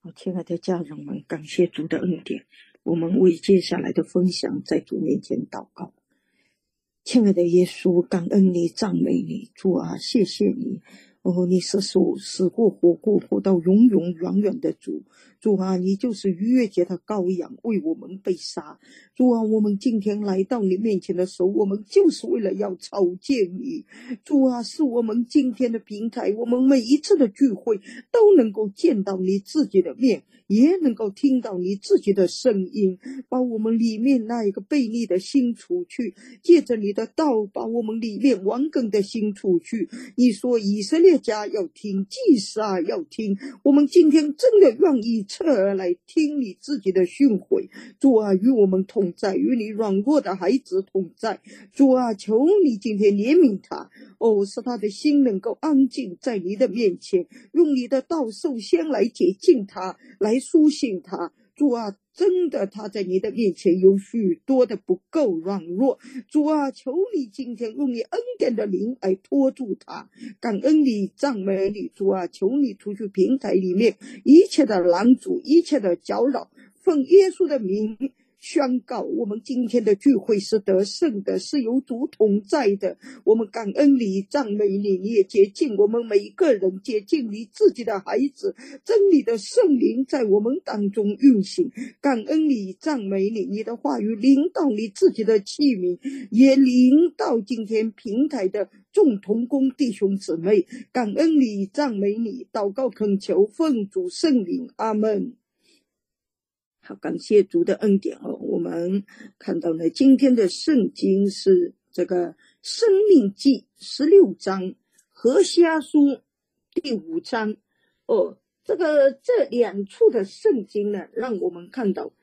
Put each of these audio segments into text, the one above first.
亲爱的家人们，感谢主的恩典，我们为接下来的分享在主面前祷告。亲爱的耶稣，感恩你，赞美你，主啊，谢谢你。你是死过活过活到永永远远的主。主啊，你就是逾越节的羔羊，为我们被杀。主啊，我们今天来到你面前的时候，我们就是为了要朝见你。主啊，是我们今天的平台，我们每一次的聚会都能够见到你自己的面，也能够听到你自己的声音，把我们里面那一个悖逆的心除去，借着你的道把我们里面顽梗的心除去。你说以色列家要听，祭司啊要听，我们今天真的愿意侧耳来听你自己的训诲。主啊，与我们同在，与你软弱的孩子同在。主啊，求你今天怜悯他，使他的心能够安静在你的面前，用你的道首先来洁净他，来苏醒他。主啊，真的他在你的面前有许多的不够软弱。主啊，求你今天用你恩典的灵来托住他，感恩你，赞美你。主啊，求你除去平台里面一切的拦阻，一切的搅扰，奉耶稣的名宣告，我们今天的聚会是得胜的，是有主同在的。我们感恩你，赞美你，你也洁净我们每一个人，洁净你自己的孩子，真理的圣灵在我们当中运行。感恩你，赞美你，你的话语临到你自己的器皿，也临到今天平台的众同工弟兄姊妹。感恩你，赞美你，祷告恳求奉主圣灵，阿们。好，感谢主的恩典我们看到呢，今天的圣经是这个申命记16章，何西阿书第5章。这两处的圣经呢，让我们看到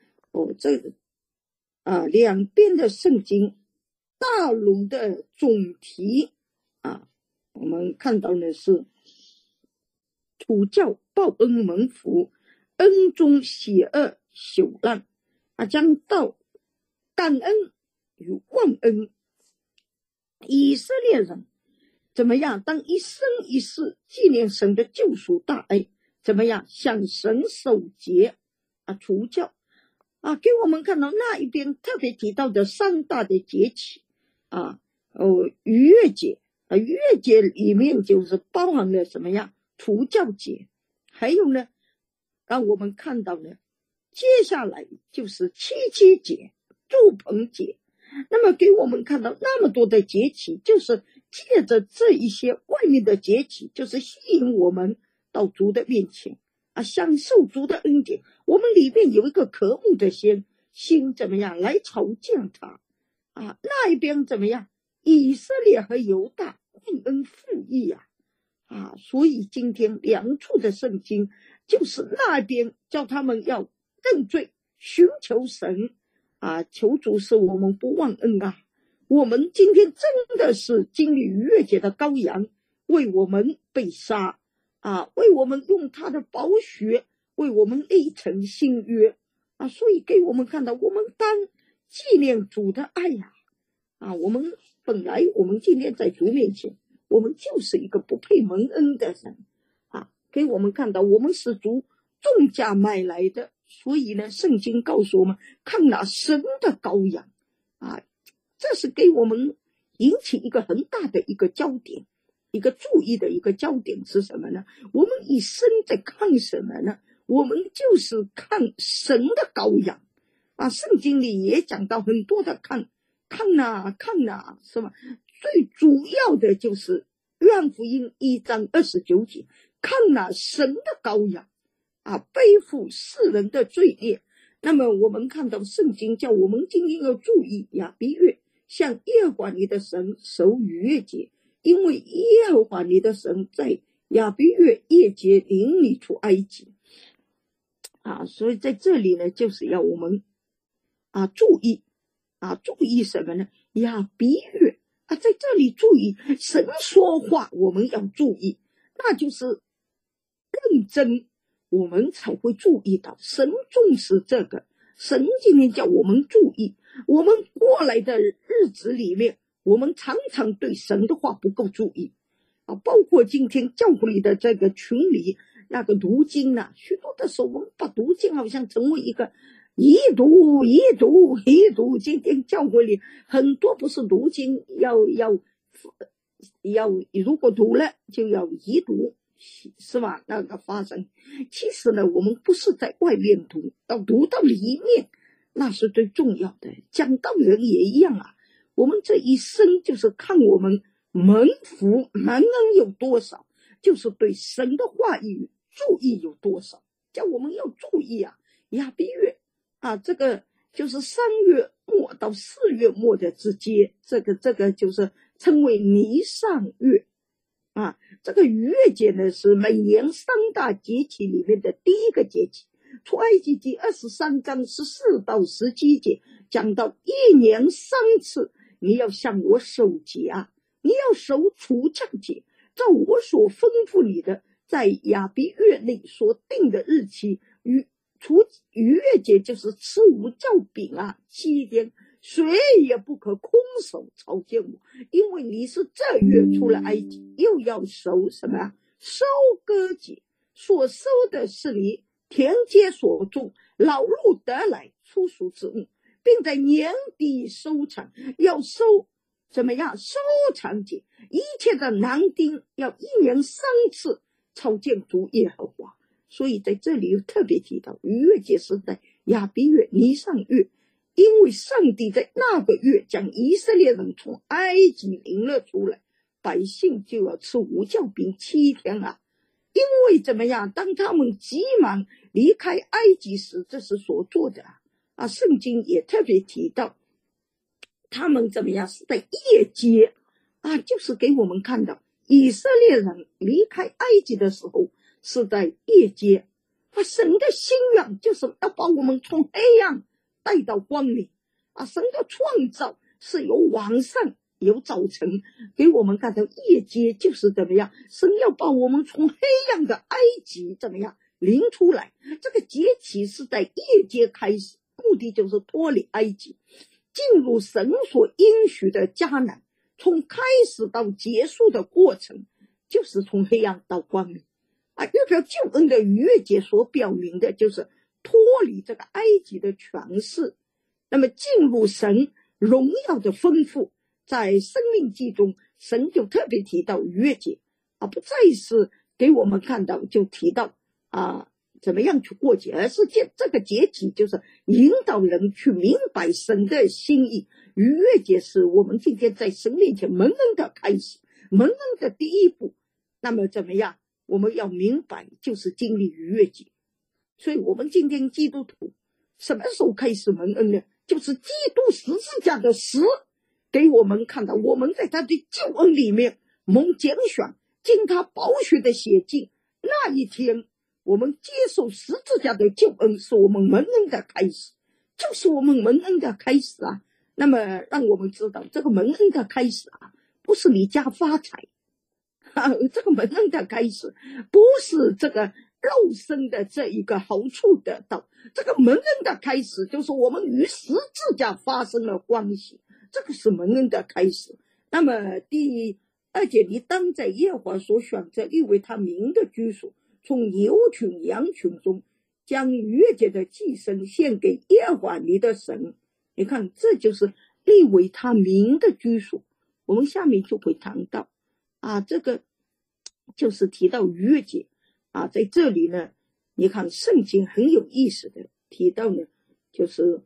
两边的圣经大龙的总题我们看到的是主教报恩蒙福，恩中喜恶朽烂将到感恩与忘恩。以色列人怎么样？当一生一世纪念神的救赎大爱，怎么样向神守节除教给我们看到那一边特别提到的三大的节气逾越节逾越节里面就是包含了什么样？除教节，还有呢，让我们看到呢，接下来就是七七节、祝棚节。那么给我们看到那么多的节气，就是借着这一些外面的节气，就是吸引我们到主的面前享受主的恩典。我们里面有一个渴慕的心怎么样来朝见他那一边怎么样？以色列和犹大忘恩负义所以今天两处的圣经就是那边叫他们要认罪，寻求神求主使我们不忘恩我们今天真的是经历逾越节的羔羊为我们被杀为我们用他的宝血为我们立成新约所以给我们看到我们当纪念主的爱我们本来我们今天在主面前，我们就是一个不配蒙恩的人给我们看到我们是主重价买来的。所以呢，圣经告诉我们看那神的羔羊这是给我们引起一个很大的一个焦点，一个注意的一个焦点是什么呢？我们一生在看什么呢？我们就是看神的羔羊圣经里也讲到很多的看是吧？最主要的就是约翰福音1章29节，看那神的羔羊背负世人的罪孽。那么我们看到圣经叫我们今天要注意亚比月向耶和华你的神守逾越节，因为耶和华你的神在亚比月夜节领你出埃及所以在这里呢，就是要我们注意什么呢？亚比月在这里注意神说话，我们要注意，那就是认真，我们才会注意到神重视这个。神今天叫我们注意，我们过来的日子里面，我们常对神的话不够注意包括今天教会里的这个群里那个读经呢，许多的时候我们把读经好像成为一个一读。今天教会里很多不是读经要如果读了就要一读，是吧？那个发生，其实呢，我们不是在外面读，要读到里面，那是最重要的。讲道人也一样啊，我们这一生就是看我们蒙福蒙恩有多少，就是对神的话语注意有多少。叫我们要注意啊，亚比月啊，这个就是3月末到4月末的之间，这个就是称为尼上月啊。这个逾越节呢，是每年3大节期里面的第一个节期。出埃及记23章14到17节讲到1年3次你要向我守节啊，你要守除酵节，照我所吩咐你的，在亚比月内所定的日期。逾越节就是吃无酵饼啊，7天谁也不可空手朝见我，因为你是这月出了埃及，又要守什么啊？收割节，所收的是你田间所种老路得来出熟之物，并在年底收成，要收怎么样？收藏节，一切的男丁要1年3次朝见主耶和华。所以在这里又特别提到逾越节是在亚比月尼上月，因为上帝在那个月将以色列人从埃及领了出来，百姓就要吃无酵饼7天啊。因为怎么样？当他们急忙离开埃及时，这是所做的啊。圣经也特别提到他们怎么样是在夜节啊，就是给我们看到以色列人离开埃及的时候是在夜间啊，神的心愿就是要把我们从黑暗带到光明啊。神的创造是有晚上有早晨，给我们看到夜间就是怎么样，神要把我们从黑暗的埃及怎么样领出来。这个节期是在夜间开始，目的就是脱离埃及，进入神所应许的迦南。从开始到结束的过程就是从黑暗到光明啊。预表救恩的逾越节所表明的就是脱离这个埃及的权势，那么进入神荣耀的丰富。在生命记中，神就特别提到逾越节啊，不再是给我们看到就提到啊怎么样去过节，而是这个节期就是引导人去明白神的心意。逾越节是我们今天在神面前蒙恩的开始，蒙恩的第一步。那么怎么样？我们要明白就是经历逾越节。所以我们今天基督徒什么时候开始蒙恩呢？就是基督十字架的死给我们看到，我们在他的救恩里面蒙拣选，经他宝血的血迹，那一天我们接受十字架的救恩，是我们蒙恩的开始，就是我们蒙恩的开始啊。那么让我们知道，这个蒙恩的开始啊，不是你家发财啊，这个蒙恩的开始不是这个肉身的这一个好处得到，这个蒙恩的开始就是我们与十字架发生了关系，这个是蒙恩的开始。那么第2节，你当在耶和华所选择立为他名的居所，从牛群羊群中将逾越节的祭牲献给耶和华你的神。你看，这就是立为他名的居所。我们下面就会谈到啊，这个就是提到逾越节啊。在这里呢，你看圣经很有意思的提到呢，就是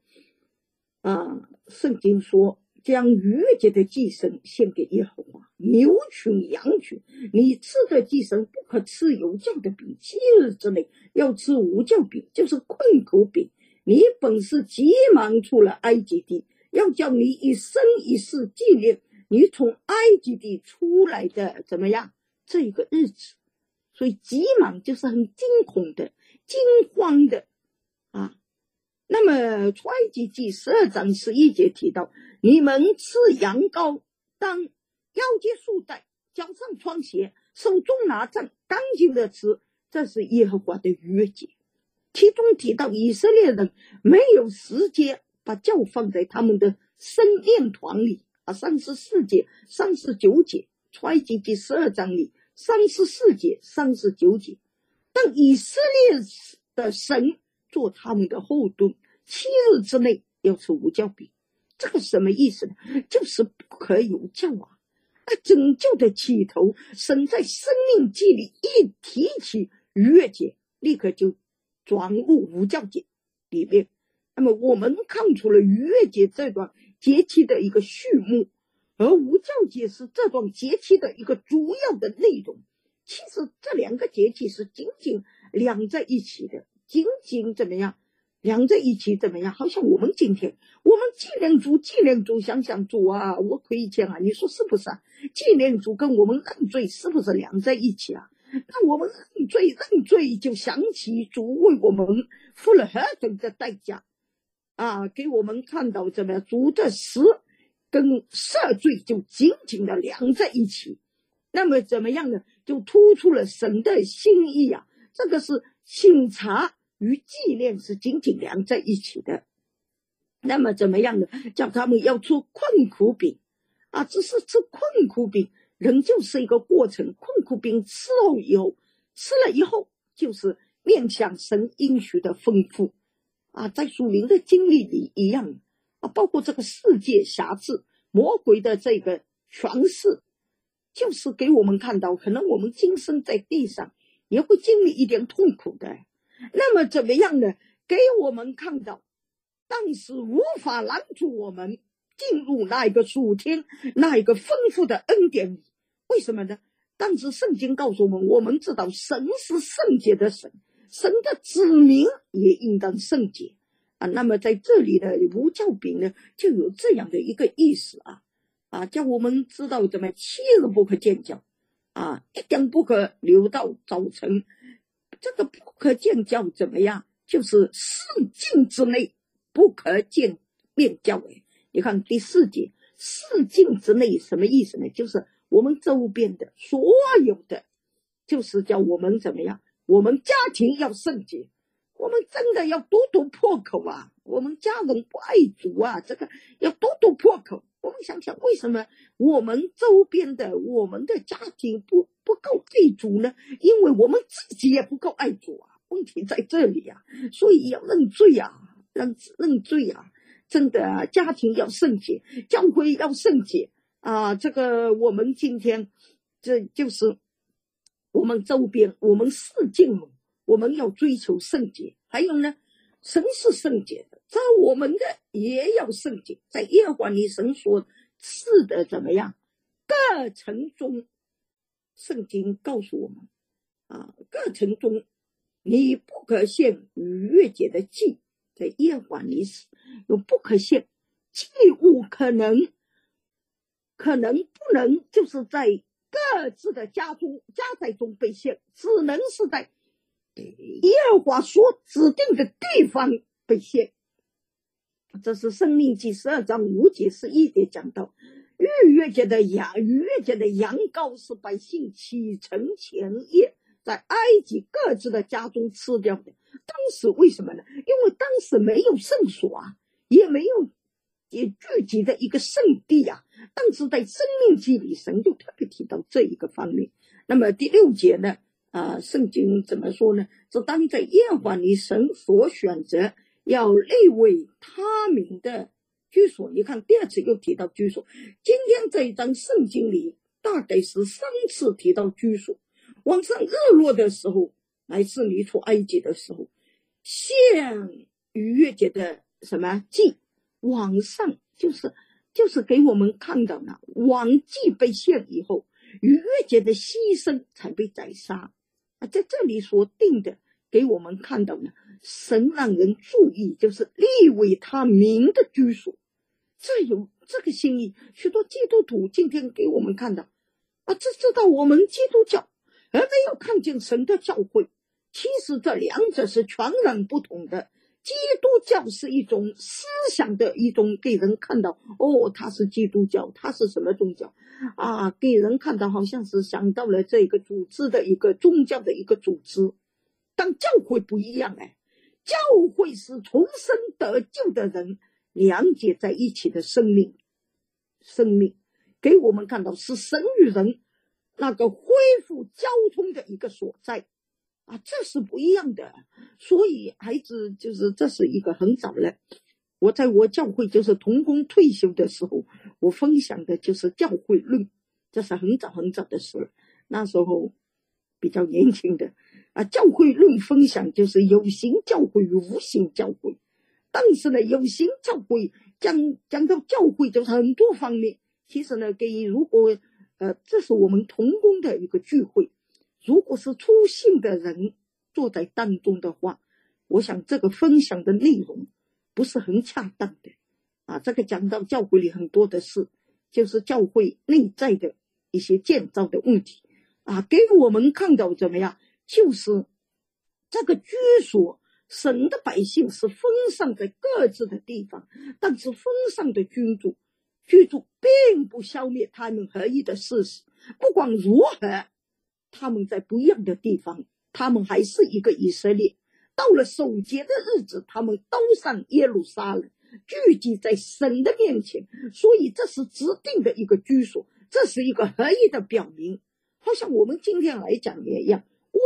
圣经说将逾越节的祭牲献给耶和华，牛群羊群，你吃的祭牲不可吃有酵的饼，7日之内要吃无酵饼，就是困口饼。你本是急忙出了埃及地，要叫你一生一世纪念你从埃及地出来的怎么样这一个日子。所以急忙就是很惊恐的、惊慌的啊。那么出埃及记12章11节提到，你们吃羊羔，当腰间束带，脚上穿鞋，手中拿杖，干净的吃，这是耶和华的逾越节。其中提到以色列人没有时间把酵放在他们的生面团里啊，34节、39节，出埃及记12章里34节、39节当以色列的神做他们的后盾，7日之内要吃无酵饼。这个什么意思呢？就是不可有酵啊！拯救的起头，神在生命记里一提起逾越节，立刻就转入无酵节里面。那么我们看出了逾越节这段节期的一个序幕，而无酵节是这段节期的一个主要的内容。其实这2个节气是紧紧连在一起的，紧紧怎么样连在一起怎么样？好像我们今天我们纪念主，想想主啊，我亏欠啊，你说是不是啊？纪念主跟我们认罪是不是连在一起啊？那我们认罪就想起主为我们付了何等的代价啊，给我们看到怎么样？主的死跟赦罪就紧紧的连在一起。那么怎么样呢？就突出了神的心意啊！这个是省察与纪念是紧紧连在一起的。那么怎么样呢？叫他们要出困苦饼啊！只是吃困苦饼仍旧是一个过程。困苦饼吃了以后就是面向神应许的丰富啊，在属灵的经历里一样啊，包括这个世界辖制魔鬼的这个权势，就是给我们看到可能我们今生在地上也会经历一点痛苦的。那么怎么样呢？给我们看到但是无法拦住我们进入那一个属天那一个丰富的恩典里。为什么呢？但是圣经告诉我们知道神是圣洁的神，神的子民也应当圣洁啊。那么在这里的无酵饼呢，就有这样的一个意思啊，叫我们知道怎么7日不可见酵啊，一点不可留到早晨。这个不可见酵怎么样？就是4境之内不可见面酵。你看第4节，4境之内什么意思呢？就是我们周边的所有的，就是叫我们怎么样？我们家庭要圣洁，我们真的要多破口啊！我们家人不爱主啊，这个要多破口。我们想想，为什么我们周边的我们的家庭不够爱主呢？因为我们自己也不够爱主啊。问题在这里啊，所以要认罪啊，认罪啊！真的啊，家庭要圣洁，教会要圣洁啊！这个我们今天这就是我们周边我们4境，我们要追求圣洁。还有呢，神是圣洁的，在我们的也要圣洁。在耶和华你神所赐的怎么样各城中，圣经告诉我们啊，各城中你不可献逾越节的祭，在耶和华你有不可献祭物，可能不能就是在各自的家宅中被献，只能是在耶和华所指定的地方被献。这是申命记12章5节11节讲到，逾越节的羊羔是百姓启程前夜在埃及各自的家中吃掉的。当时为什么呢？因为当时没有圣所啊，也没有聚集的一个圣地啊。但是在申命记里，神就特别提到这一个方面。那么第6节呢圣经怎么说呢？是当在耶和华你神所选择要立为他名的居所。你看第2次又提到居所，今天这一章圣经里大概是3次提到居所。晚上日落的时候，乃是你出埃及的时候，献逾越节的什么祭，晚上就是给我们看到了晚祭被献以后，逾越节的牺牲才被宰杀在这里所定的给我们看到呢，神让人注意，就是立为他名的居所。这有这个心意，许多基督徒今天给我们看到只知道我们基督教，而没有看见神的教会。其实这2者是全然不同的。基督教是一种思想的一种给人看到它是基督教，它是什么宗教给人看到好像是想到了这个组织的一个宗教的一个组织。但教会不一样教会是重生得救的人连接在一起的生命给我们看到是神与人那个恢复交通的一个所在这是不一样的。所以孩子就是这是一个很早了。我在我教会就是同工退休的时候，我分享的就是教会论，这是很早很早的事，那时候比较年轻的教会论分享就是有形教会与无形教会。但是呢，有形教会讲到教会就是很多方面。其实呢，如果这是我们同工的一个聚会，如果是初信的人坐在当中的话，我想这个分享的内容不是很恰当的这个讲到教会里很多的事，就是教会内在的一些建造的问题给我们看到怎么样，就是这个居所，神的百姓是分散在各自的地方，但是分散的居住并不消灭他们合一的事实。不管如何，他们在不一样的地方，他们还是一个以色列。到了守节的日子，他们都上耶路撒冷，聚集在神的面前。所以这是指定的一个居所，这是一个合一的表明。好像我们今天来讲也一样，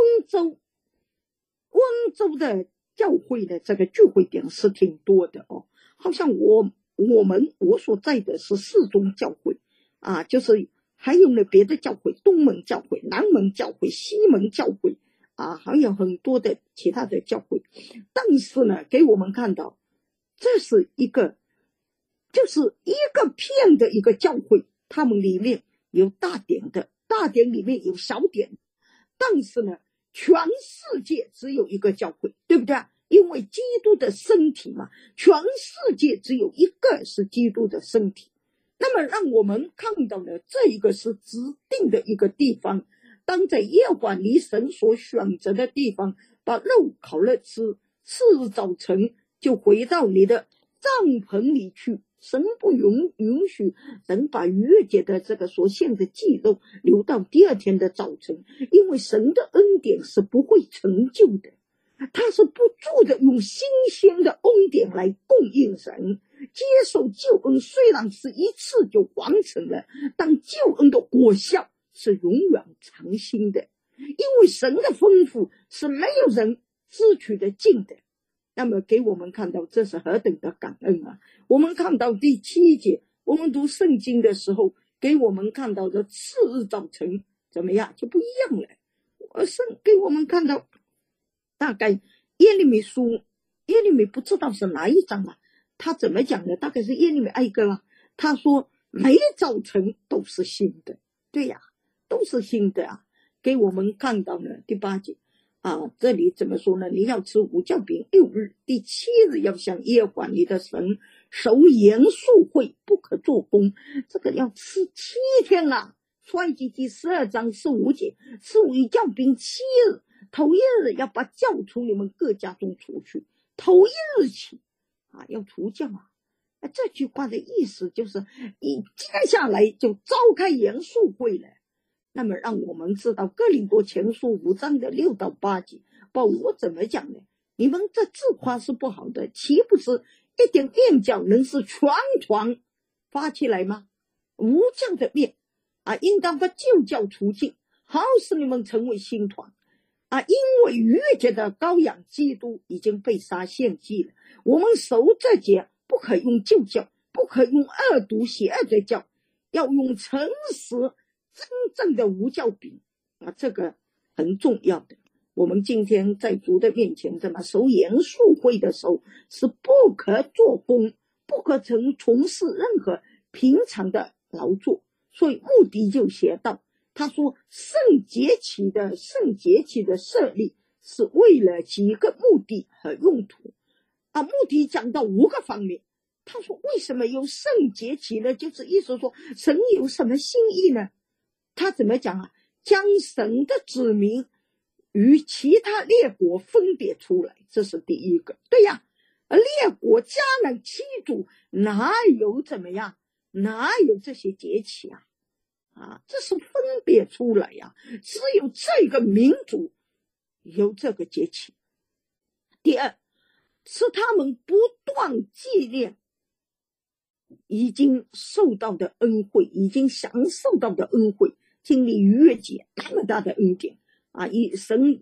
温州的教会的这个聚会点是挺多的好像我所在的是四中教会就是还有呢别的教会，东门教会、南门教会、西门教会还有很多的其他的教会。但是呢，给我们看到这是就是一个片的一个教会，他们里面有大点的，大点里面有小点，但是呢全世界只有一个教会，对不对？因为基督的身体嘛，全世界只有一个是基督的身体。那么让我们看到的这一个是指定的一个地方，当在耶和华你神所选择的地方，把肉烤了吃，次日早晨就回到你的帐篷里去。神不允许人把逾越节的这个所献的祭肉留到第二天的早晨，因为神的恩典是不会成就的，他是不住的用新鲜的恩典来供应人。接受救恩虽然是一次就完成了，但救恩的果效是永远长新的，因为神的丰富是没有人支取的尽的。那么给我们看到这是何等的感恩我们看到第7节，我们读圣经的时候给我们看到的次日早晨怎么样就不一样了。给我们看到大概耶利米不知道是哪一章他怎么讲的，大概是耶利米哀歌他说每早晨都是新的，对都是新的给我们看到了第8节这里怎么说呢？你要吃无酵饼6日，第7日要向耶和华你的神守严肃会，不可做工。这个要吃7天创世记12章15节，吃无酵饼7日，头1日要把酵从你们各家中除去，头1日起要除酵这句话的意思就是接下来就召开严肃会了。那么让我们知道哥林多前书5章的6到8节，保罗怎么讲呢？你们这自夸是不好的，岂不是一点面酵能使全团发起来吗？无酵的面应当把旧酵除尽，好使你们成为新团因为逾越节的羔羊基督已经被杀献祭了，我们守这节不可用旧酵，不可用恶毒邪恶的酵，要用诚实真正的无酵饼这个很重要的。我们今天在主的面前这么守严肃会的时候，是不可做工，不可从事任何平常的劳作。所以目的就写到，他说圣节期的设立是为了几个目的和用途目的讲到5个方面。他说为什么有圣节期呢？就是意思说神有什么心意呢？他怎么讲将神的子民与其他列国分别出来，这是第一个。对而列国迦南七族哪有怎么样，哪有这些节期这是分别出来只有这个民族有这个节期。第二是他们不断纪念已经受到的恩惠，已经享受到的恩惠，经历逾越节那么大的恩典神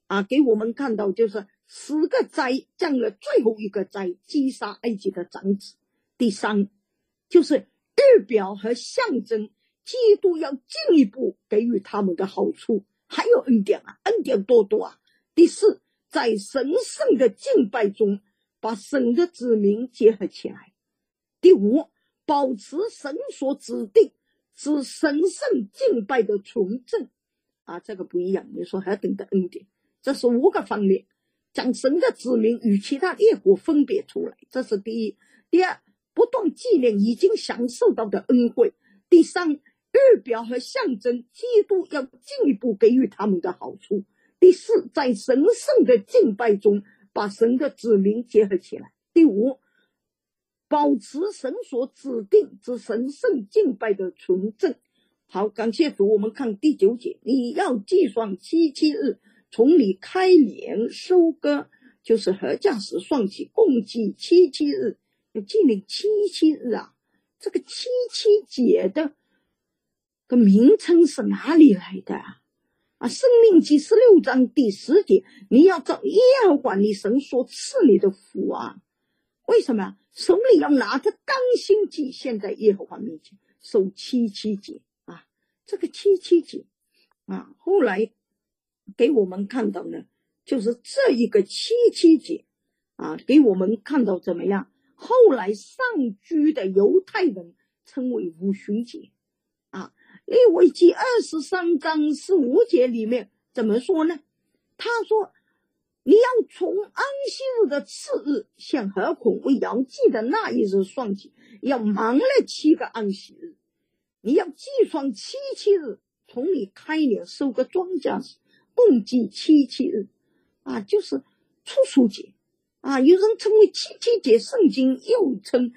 给我们看到就是10个灾降了最后一个灾，击杀埃及的长子。第3就是预表和象征基督要进一步给予他们的好处，还有恩典恩典多多第4，在神圣的敬拜中把神的子民结合起来。第5，保持神所指定之神圣敬拜的纯正这个不一样，你说何等的恩典，这是5个方面，将神的子民与其他列国分别出来，这是第1。第2，不断纪念已经享受到的恩惠。第3，预表和象征基督要进一步给予他们的好处。第4，在神圣的敬拜中把神的子民结合起来。第5，保持神所指定之神圣敬拜的纯正。好，感谢主。我们看第9节，你要计算7日，从你开镰收割，就是禾稼时算起，共计7日，要纪念7日这个7节的个名称是哪里来的申命记16章第10节，你要照耶和华你神所赐你的福为什么手里要拿着刚新祭献在耶和华面前，守7节这个7节后来给我们看到呢，就是这一个7节给我们看到怎么样，后来上居的犹太人称为五旬节利未记23章15节里面怎么说呢？他说你要从安息日的次日，献禾捆为摇祭的那一日算起，要忙了7个安息日。你要计算7日，从你开镰收割庄稼时，共计7日就是初熟节有人称为7节，圣经又称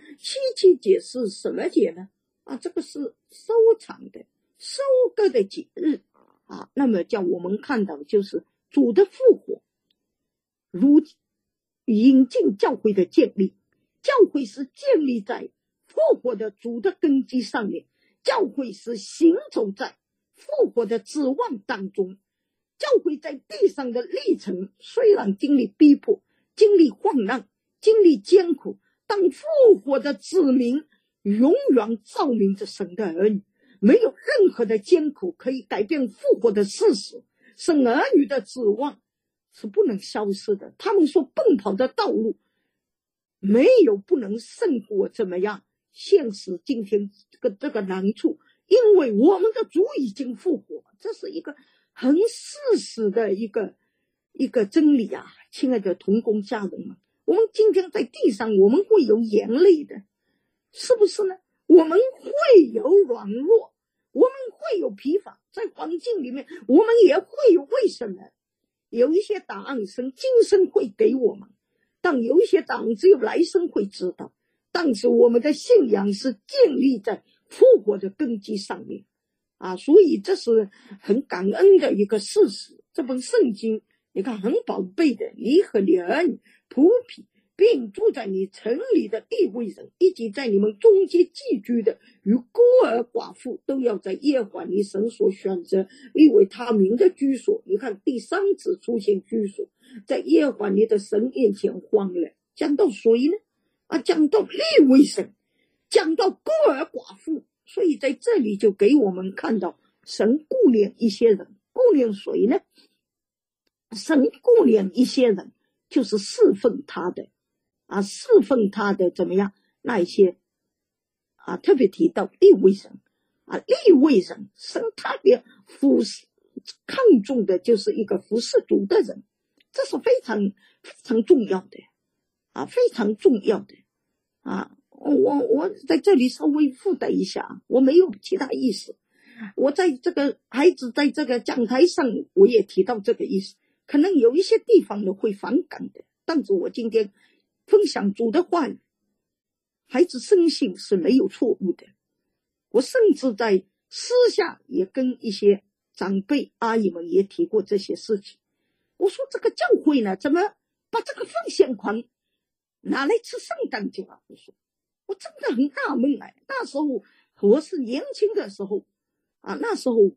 7节是什么节呢？这个是收场的收割的节日那么叫我们看到就是主的复活，如引进教会的建立，教会是建立在复活的主的根基上面，教会是行走在复活的指望当中。教会在地上的历程虽然经历逼迫，经历患难，经历艰苦，但复活的子民永远照明着神的儿女，没有任何的艰苦可以改变复活的事实。神儿女的指望是不能消失的，他们所奔跑的道路没有不能胜过怎么样现实今天这个难处，因为我们的主已经复活，这是一个很事实的一个真理亲爱的同工家人们，我们今天在地上我们会有眼泪的，是不是呢？我们会有软弱，我们会有疲乏，在环境里面我们也会有为什么，有一些答案神今生会给我们，但有一些答案只有来生会知道。但是我们的信仰是建立在复活的根基上面所以这是很感恩的一个事实。这本圣经你看很宝贝的，你和你儿女仆婢并住在你城里的利未人，以及在你们中间寄居的与孤儿寡妇，都要在耶和华你神所选择立为他名的居所。你看第3次出现居所，在耶和华你的神面前欢乐。讲到谁呢？讲到利未人，讲到孤儿寡妇，所以在这里就给我们看到神顾念一些人。顾念谁呢？神顾念一些人，就是侍奉他的侍奉他的怎么样那一些特别提到利未人利未人神特别看重的就是一个服侍主的人，这是非常非常重要的非常重要的我在这里稍微附带一下，我没有其他意思，我在这个孩子在这个讲台上我也提到这个意思，可能有一些地方呢会反感的，但是我今天分享主的话语，孩子深信是没有错误的。我甚至在私下也跟一些长辈阿姨们也提过这些事情，我说这个教会呢怎么把这个奉献款拿来吃圣诞节我真的很纳闷那时候我是年轻的时候那时候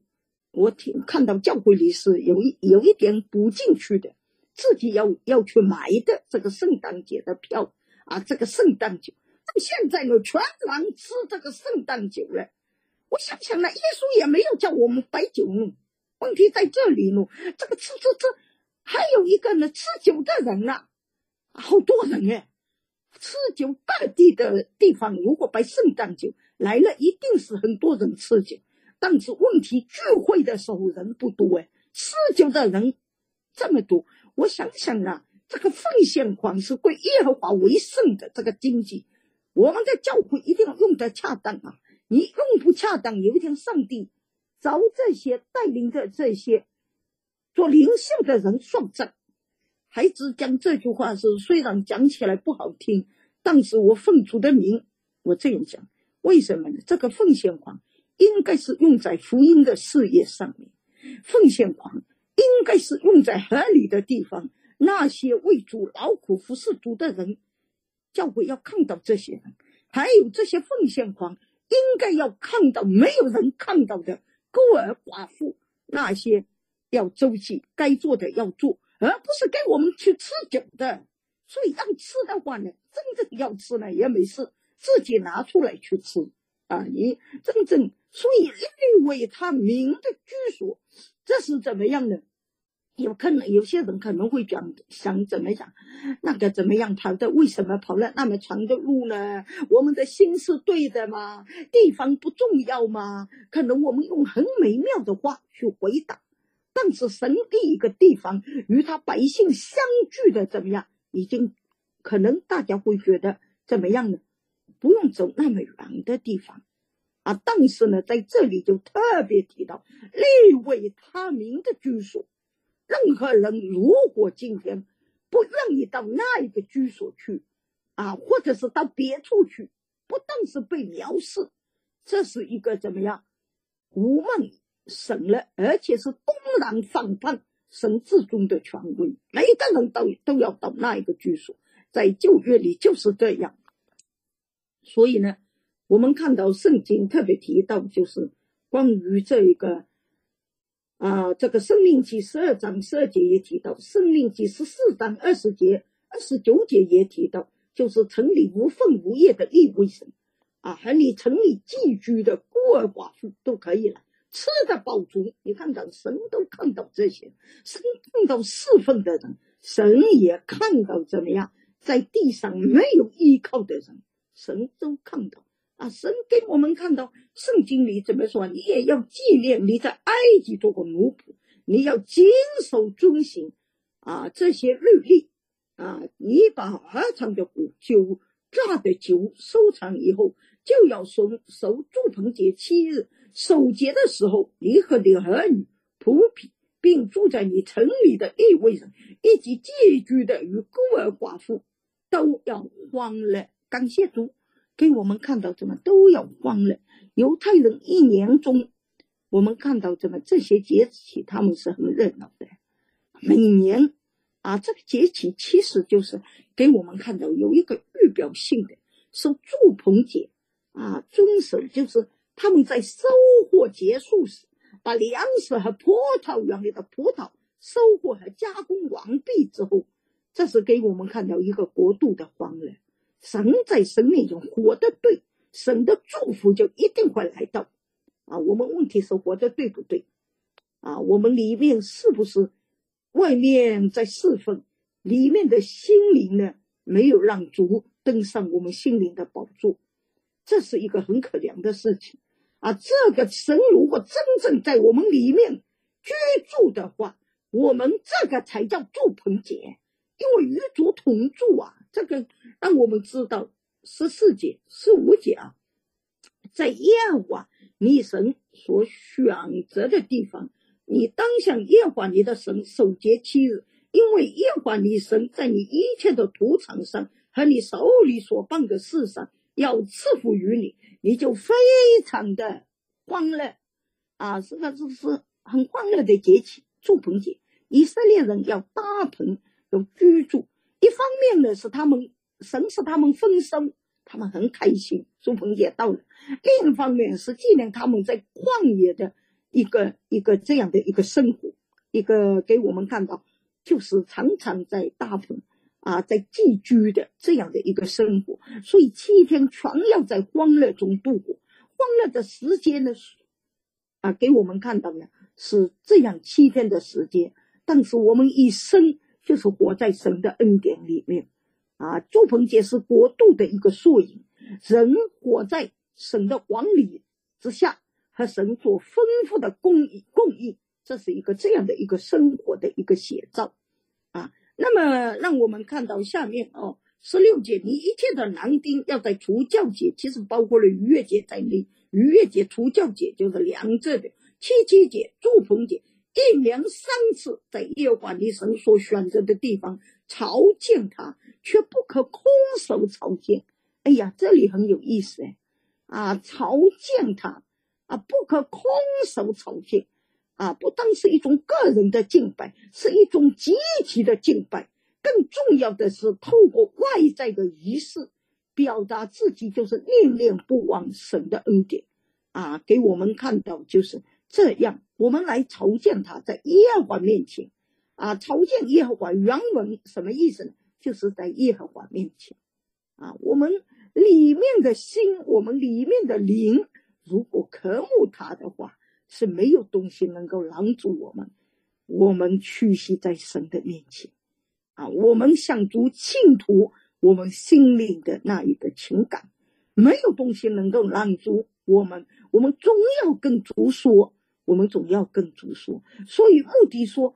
我看到教会里是有一点补进去的，自己要去买的这个圣诞节的票啊，这个圣诞酒。现在呢，全然吃这个圣诞酒了。我想想呢，耶稣也没有叫我们摆酒呢。问题在这里呢，这个吃，还有一个呢，吃酒的人啊，好多人哎，吃酒各地的地方，如果摆圣诞酒来了，一定是很多人吃酒。但是问题聚会的时候人不多哎，吃酒的人这么多。我想想啊，这个奉献款是归耶和华为圣的这个经济，我们的教会一定要用得恰当啊！你用不恰当，有一天上帝找这些带领的这些做领袖的人算账。孩子讲这句话是虽然讲起来不好听，但是我奉主的名，我这样讲，为什么呢？这个奉献款应该是用在福音的事业上面，奉献款应该是用在合理的地方。那些为主劳苦服侍主的人，教会要看到这些人，还有这些奉献款应该要看到没有人看到的孤儿寡妇，那些要周济，该做的要做，而不是给我们去吃酒的。所以要吃的话呢，真正要吃呢也没事，自己拿出来去吃啊！你真正，所以利未他名的居所，这是怎么样呢？有可能有些人可能会想怎么讲，那个怎么样跑的，为什么跑了那么长的路呢？我们的心是对的吗？地方不重要吗？可能我们用很美妙的话去回答，但是神第一个地方与他百姓相聚的怎么样，已经可能大家会觉得怎么样呢？不用走那么远的地方啊。但是呢，在这里就特别提到利未他名的居所。任何人如果今天不愿意到那一个居所去啊，或者是到别处去，不但是被藐视，这是一个怎么样侮慢神了，而且是公然反叛神至尊的权威。每个人都要到那一个居所，在旧约里就是这样。所以呢，我们看到圣经特别提到，就是关于这一个这个申命记12章12节也提到，申命记14章20节29节也提到，就是城里无分无业的利未人啊，和你城里寄居的孤儿寡妇都可以了，吃的饱足。你看到神都看到这些，神看到侍奉的人，神也看到怎么样在地上没有依靠的人，神都看到啊。神给我们看到圣经里怎么说，你也要纪念你在埃及做过奴仆，你要谨守遵行啊这些律例啊。你把儿场的谷酒榨的酒收藏以后，就要守住棚节7日，守节的时候，你和你儿女仆婢并住在你城里的利未人以及寄居的与孤儿寡妇都要欢乐。感谢主给我们看到怎么都要欢乐。犹太人一年中，我们看到怎么这些节气他们是很热闹的。每年啊，这个节气其实就是给我们看到有一个预表性的，是祝棚节啊，遵守就是他们在收获结束时，把粮食和葡萄园里的葡萄收获和加工完毕之后，这是给我们看到一个国度的欢乐。神在生命中活得对，神的祝福就一定会来到啊。我们问题是活得对不对啊？我们里面是不是外面在侍奉，里面的心灵呢没有让主登上我们心灵的宝座？这是一个很可怜的事情啊。这个神如果真正在我们里面居住的话，我们这个才叫祝棚节，因为与主同住啊。这个让我们知道14节15节啊，在耶和华你神所选择的地方，你当向耶和华你的神守节7日，因为耶和华你神在你一切的土场上和你手里所办的事上要赐福于你，你就非常的欢乐啊。这个是很欢乐的节气，祝棚节。以色列人要搭棚有居住，一方面呢是神是他们丰收，他们很开心，祝棚节到了。另一方面是纪念他们在旷野的一个这样的一个生活，一个给我们看到就是常常在搭棚在寄居的这样的一个生活。所以7天全要在欢乐中度过。欢乐的时间呢给我们看到呢是这样7天的时间，但是我们一生就是活在神的恩典里面祝棚节是国度的一个缩影，人活在神的管理之下，和神所丰富的供应，这是一个这样的一个生活的一个写照那么让我们看到下面16节，你一切的男丁要在除酵节，其实包括了逾越节在内。逾越节、除酵节就是两者的。7七节、祝棚节，1年3次在耶和华你神所选择的地方朝见他，却不可空手朝见。哎呀，这里很有意思朝见他不可空手朝见不单是一种个人的敬拜，是一种集体的敬拜。更重要的是透过外在的仪式表达自己，就是念念不忘神的恩典给我们看到就是这样。我们来朝见他，在耶和华面前朝见耶和华原文什么意思呢？就是在耶和华面前我们里面的心，我们里面的灵，如果渴慕他的话，是没有东西能够拦住我们屈膝在神的面前我们向主倾吐我们心里的那一个情感，没有东西能够拦住我们总要跟主说，所以目的说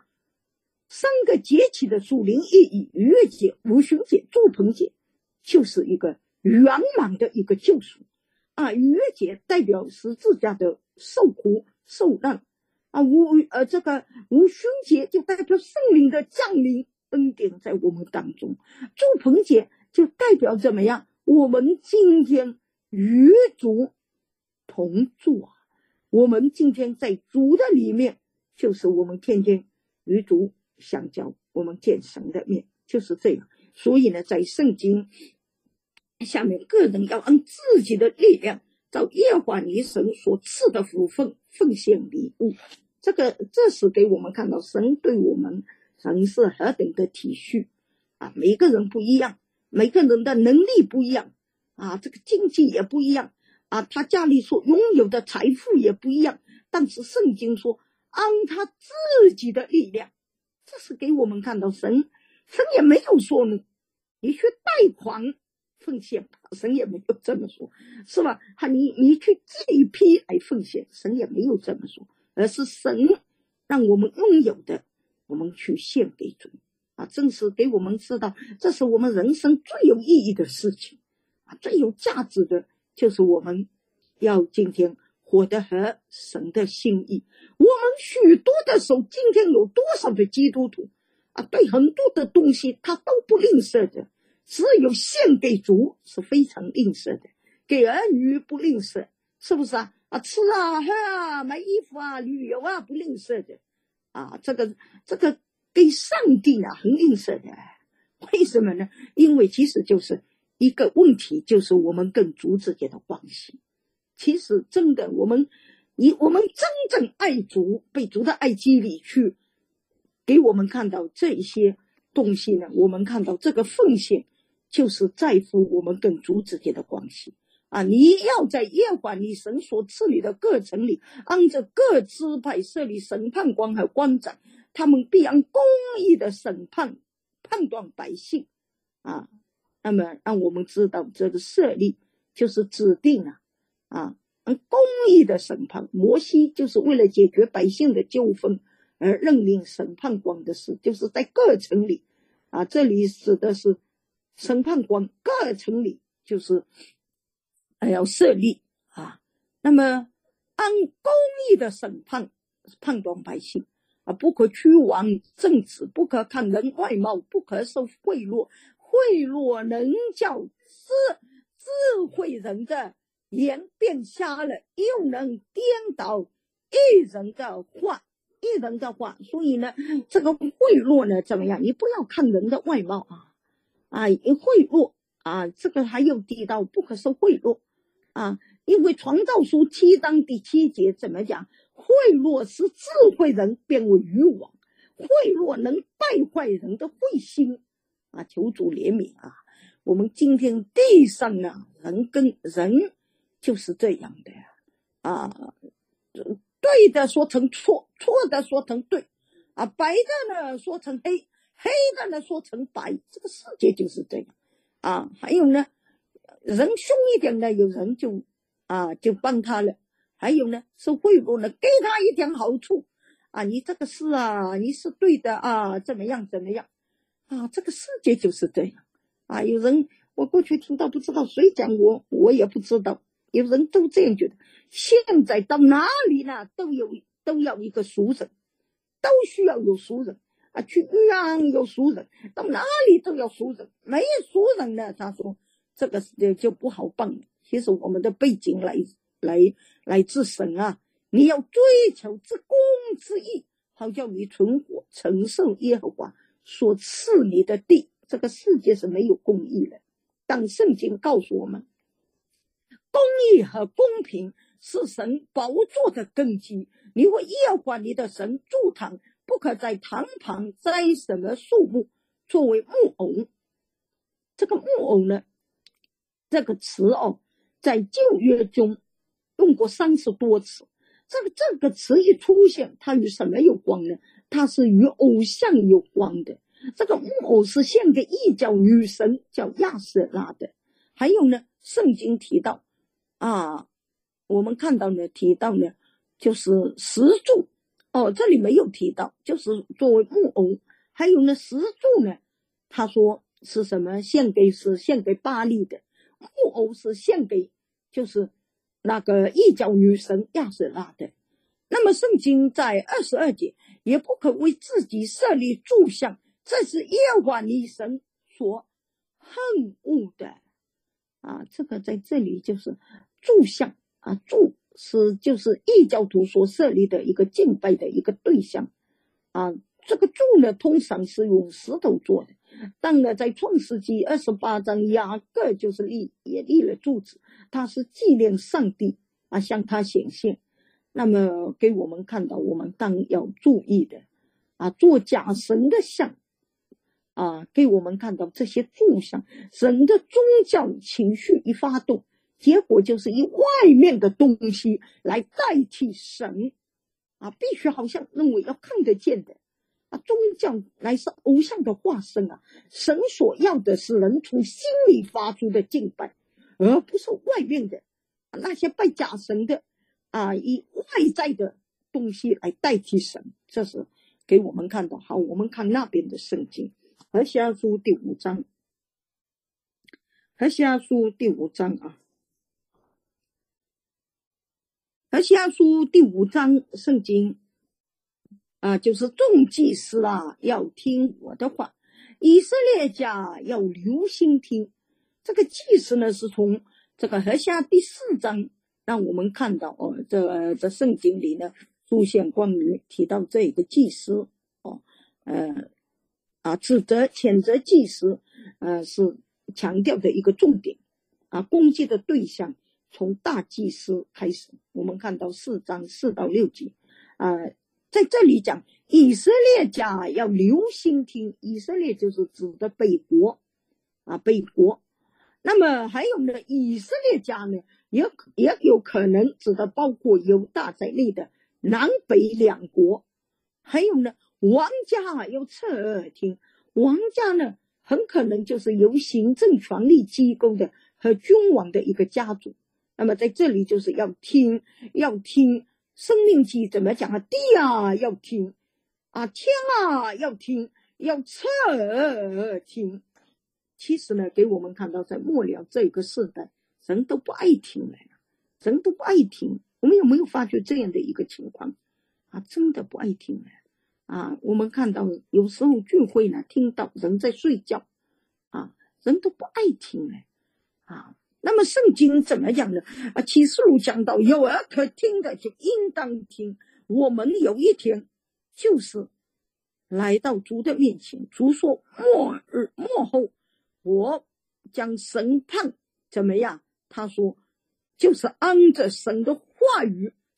3个节气的属灵意义，逾越节、五旬节、祝棚节，就是一个圆满的一个救赎逾越节代表十字架的受苦受难这个五旬节就代表圣灵的降临，恩典在我们当中。祝棚节就代表怎么样？我们今天与主同住我们今天在主的里面，就是我们天天与主相交，我们见神的面，就是这样。所以呢，在圣经下面，个人要按自己的力量，照耶和华你神所赐的福分奉献礼物。这是给我们看到神对我们神是何等的体恤每个人不一样，每个人的能力不一样这个经济也不一样他家里所拥有的财富也不一样，但是圣经说按他自己的力量，这是给我们看到神也没有说你去贷款奉献，神也没有这么说，是吧你去这一批来奉献，神也没有这么说，而是神让我们拥有的我们去献给主正是给我们知道这是我们人生最有意义的事情最有价值的，就是我们要今天活得合神的心意。我们许多的时候，今天有多少的基督徒对很多的东西他都不吝啬的，只有献给主是非常吝啬的，给儿女不吝啬，是不是吃喝买衣服旅游不吝啬的这个给上帝很吝啬的。为什么呢？因为其实就是一个问题，就是我们跟主之间的关系。其实真的我们真正爱主，被主的爱激励去给我们看到这些东西呢，我们看到这个奉献就是在乎我们跟主之间的关系你要在耶和华你神所赐你的各城里，按着各支派设立审判官和官长，他们必按公义的审判判断百姓那么让我们知道这个设立就是指定按公义的审判。摩西就是为了解决百姓的纠纷而任命审判官的事，就是在各城里这里指的是审判官，各城里就是要设立那么按公义的审判判断百姓不可屈枉正直，不可看人外貌，不可受贿赂，贿赂能叫智慧人的眼变瞎了，又能颠倒一人的话。所以呢，这个贿赂呢怎么样？你不要看人的外貌贿赂这个还有提到不可受贿赂因为传道书7章第7节怎么讲？ 贿赂使智慧人变为愚妄，贿赂能败坏人的慧心啊！求主怜悯啊！我们今天地上啊，人跟人就是这样的啊，对的说成错，错的说成对啊，白的呢说成黑，黑的呢说成白，这个世界就是这样啊。还有呢，人凶一点的，有人就帮他了；还有呢，是贿赂呢，给他一点好处啊，你这个事啊，你是对的啊，怎么样啊？这个世界就是这样啊。有人我过去听到不知道谁讲我也不知道，有人都这样觉得。现在到哪里呢，都要一个熟人，都需要有熟人啊。去医院有熟人，到哪里都要熟人，没有熟人呢，他说这个就不好办了。其实我们的背景来自神啊，你要追求之公之义，好叫你存活承受耶和华所赐你的地。这个世界是没有公义的，但圣经告诉我们，公义和公平是神宝座的根基。你为耶和华你的神筑坛，不可在坛旁栽什么树木作为木偶。这个木偶呢，这个词在旧约中用过30多次。这个词一出现，它与什么有关呢？它是与偶像有关的。这个木偶是献给异教女神叫亚瑟拉的。还有呢，圣经提到我们看到呢，提到呢就是石柱这里没有提到，就是作为木偶。还有呢，石柱呢，他说是什么？献给巴力的。木偶是献给就是那个异教女神亚瑟拉的。那么圣经在22节，也不可为自己设立柱像，这是耶和华你神所恨恶的这个在这里就是柱像柱就是异教徒所设立的一个敬拜的一个对象这个柱呢，通常是用石头做的。但呢，在创世纪28章，雅各就是也立了柱子，他是纪念上帝向他显现。那么给我们看到，我们当要注意的做假神的像给我们看到这些柱像，人的宗教情绪一发动，结果就是以外面的东西来代替神必须好像认为要看得见的宗教乃是偶像的化身神所要的是人从心里发出的敬拜，而不是外面的那些拜假神的以外在的东西来代替神。这是给我们看到。好，我们看那边的圣经，何西阿书第5章，何西阿书第5章何西阿书第5章圣经就是众祭司要听我的话，以色列家要留心听。这个祭司呢，是从这个何西阿第4章让我们看到这圣经里呢出现关于提到这个祭司指责谴责祭司是强调的一个重点攻击的对象从大祭司开始。我们看到4章4到6节在这里讲以色列家要留心听，以色列就是指的北国北国。那么还有呢，以色列家呢也有可能指的包括犹大在内的南北2国。还有呢，王家要侧耳听，王家呢很可能就是由行政权力机构的和君王的一个家族。那么在这里就是要听生命记怎么讲地要听天要听，要侧耳听。其实呢，给我们看到在末了这个世代，人都不爱听了，人都不爱听。我们有没有发觉这样的一个情况真的不爱听了我们看到有时候聚会呢，听到人在睡觉人都不爱听了那么圣经怎么样呢启示录讲到，有耳可听的就应当听。我们有一天就是来到主的面前，主说末后我将审判怎么样？他说就是按着神的话语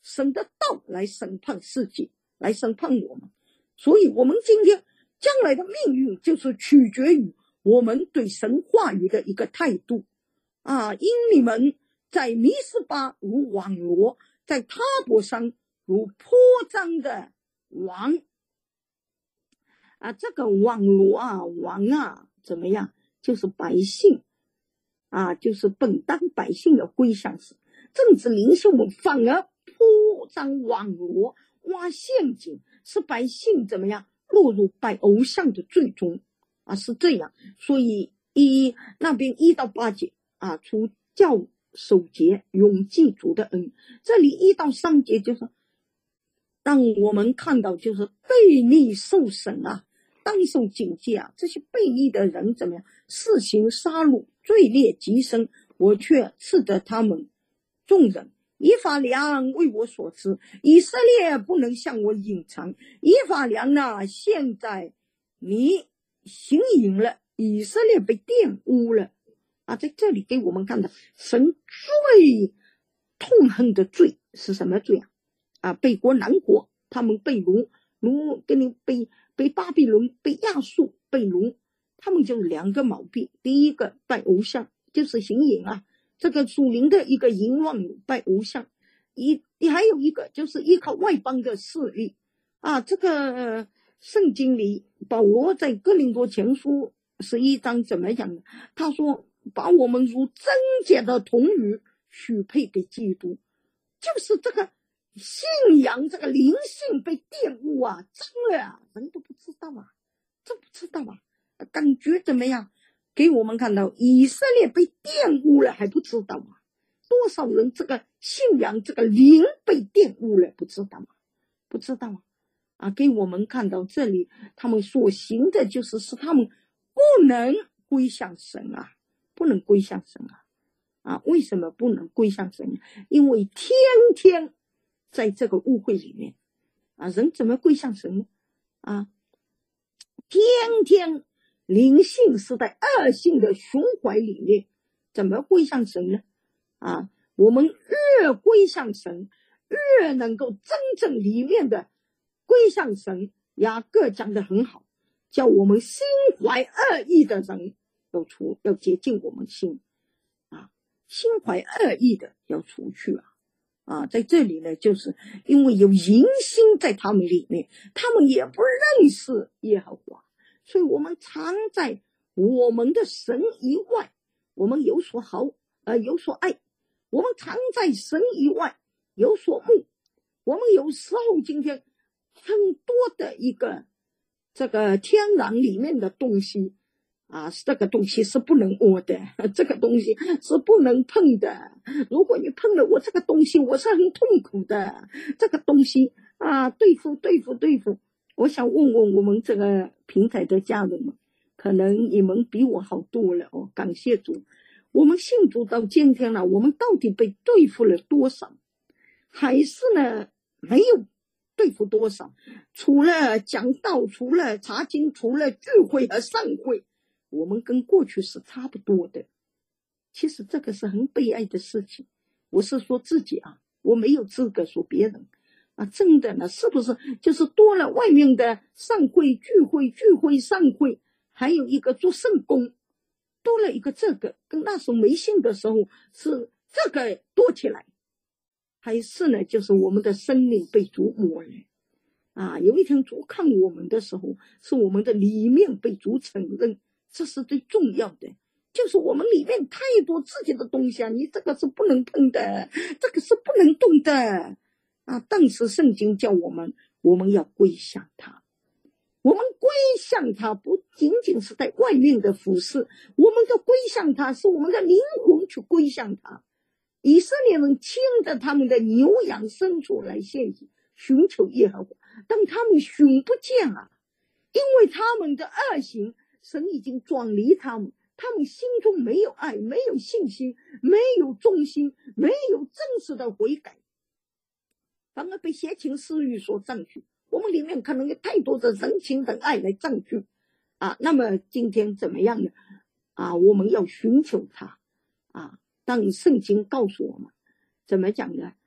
神的道来审判世界，来审判我们。所以我们今天将来的命运就是取决于我们对神话语的一个态度啊！因你们在米斯巴如网罗，在他泊山如泼张的网啊！这个网罗啊，网啊，怎么样？就是百姓啊，就是本当百姓的归向神。政治领袖们反而泼张网罗，挖陷阱，使百姓怎么样落入拜偶像的最终啊，是这样。所以那边1到8节啊，除教守节，永记主的恩。这里1到3节就是让我们看到，就是悖逆受审啊，当受警戒啊。这些悖逆的人怎么样？肆行杀戮，罪孽极深，我却斥责他们众人。以法良为我所知，以色列不能向我隐藏。以法良啊，现在你行淫了，以色列被玷污了啊！在这里给我们看到神最痛恨的罪是什么罪啊？北国南国他们被掳跟你被巴比伦被亚述被掳，他们就2个毛病。第一个拜偶像，就是行淫啊，这个属灵的一个淫乱拜偶像。还有一个就是依靠外邦的势力啊。这个圣经里保罗在哥林多前书11章怎么讲呢？他说把我们如贞洁的童女许配给基督，就是这个信仰这个灵性被玷污啊，脏了啊，人都不知道啊，这不知道啊，感觉怎么样？给我们看到以色列被玷污了还不知道啊，多少人这个信仰这个灵被玷污了不知道啊，不知道啊，给我们看到这里他们所行的就是使他们不能归向神啊，不能归向神啊！为什么不能归向神？因为天天在这个误会里面啊，人怎么归向神呢？啊，天天灵性是在恶性的循环里面，怎么归向神呢？啊，我们越归向神，越能够真正里面的归向神。雅各讲得很好，叫我们心怀恶意的人要洁净我们心啊，心怀恶意的要除去啊，在这里呢，就是因为有淫心在他们里面，他们也不认识耶和华，所以我们常在我们的神以外，我们有所有所爱，我们常在神以外有所慕。我们有时候今天很多的一个这个天然里面的东西啊，这个东西是不能摸的，这个东西是不能碰的。如果你碰了我这个东西，我是很痛苦的。这个东西啊，对付。我想问问我们这个平台的家人们，可能你们比我好多了哦，感谢主。我们信主到今天了，我们到底被对付了多少？还是呢，没有对付多少？除了讲道，除了查经，除了聚会和散会，我们跟过去是差不多的。其实这个是很悲哀的事情。我是说自己啊，我没有资格说别人啊。真的呢，是不是就是多了外面的散会、聚会、散会，还有一个做圣工，多了一个这个，跟那时候没信的时候是这个多起来，还是呢，就是我们的生命被主摸了啊。有一天主看我们的时候，是我们的里面被主承认，这是最重要的。就是我们里面太多自己的东西啊，你这个是不能碰的，这个是不能动的啊。但是圣经叫我们要归向他，我们归向他不仅仅是在外面的服侍，我们的归向他是我们的灵魂去归向他。以色列人牵着他们的牛羊牲畜来献祭，寻求耶和华，但他们寻不见啊，因为他们的恶行，神已经转离他们，他们心中没有爱，没有信心，没有忠心，没有真实的悔改，反而被邪情私欲所占据。我们里面可能有太多的人情的爱来占据啊。那么今天怎么样呢？啊，我们要寻求他啊。当圣经告诉我们怎么讲呢？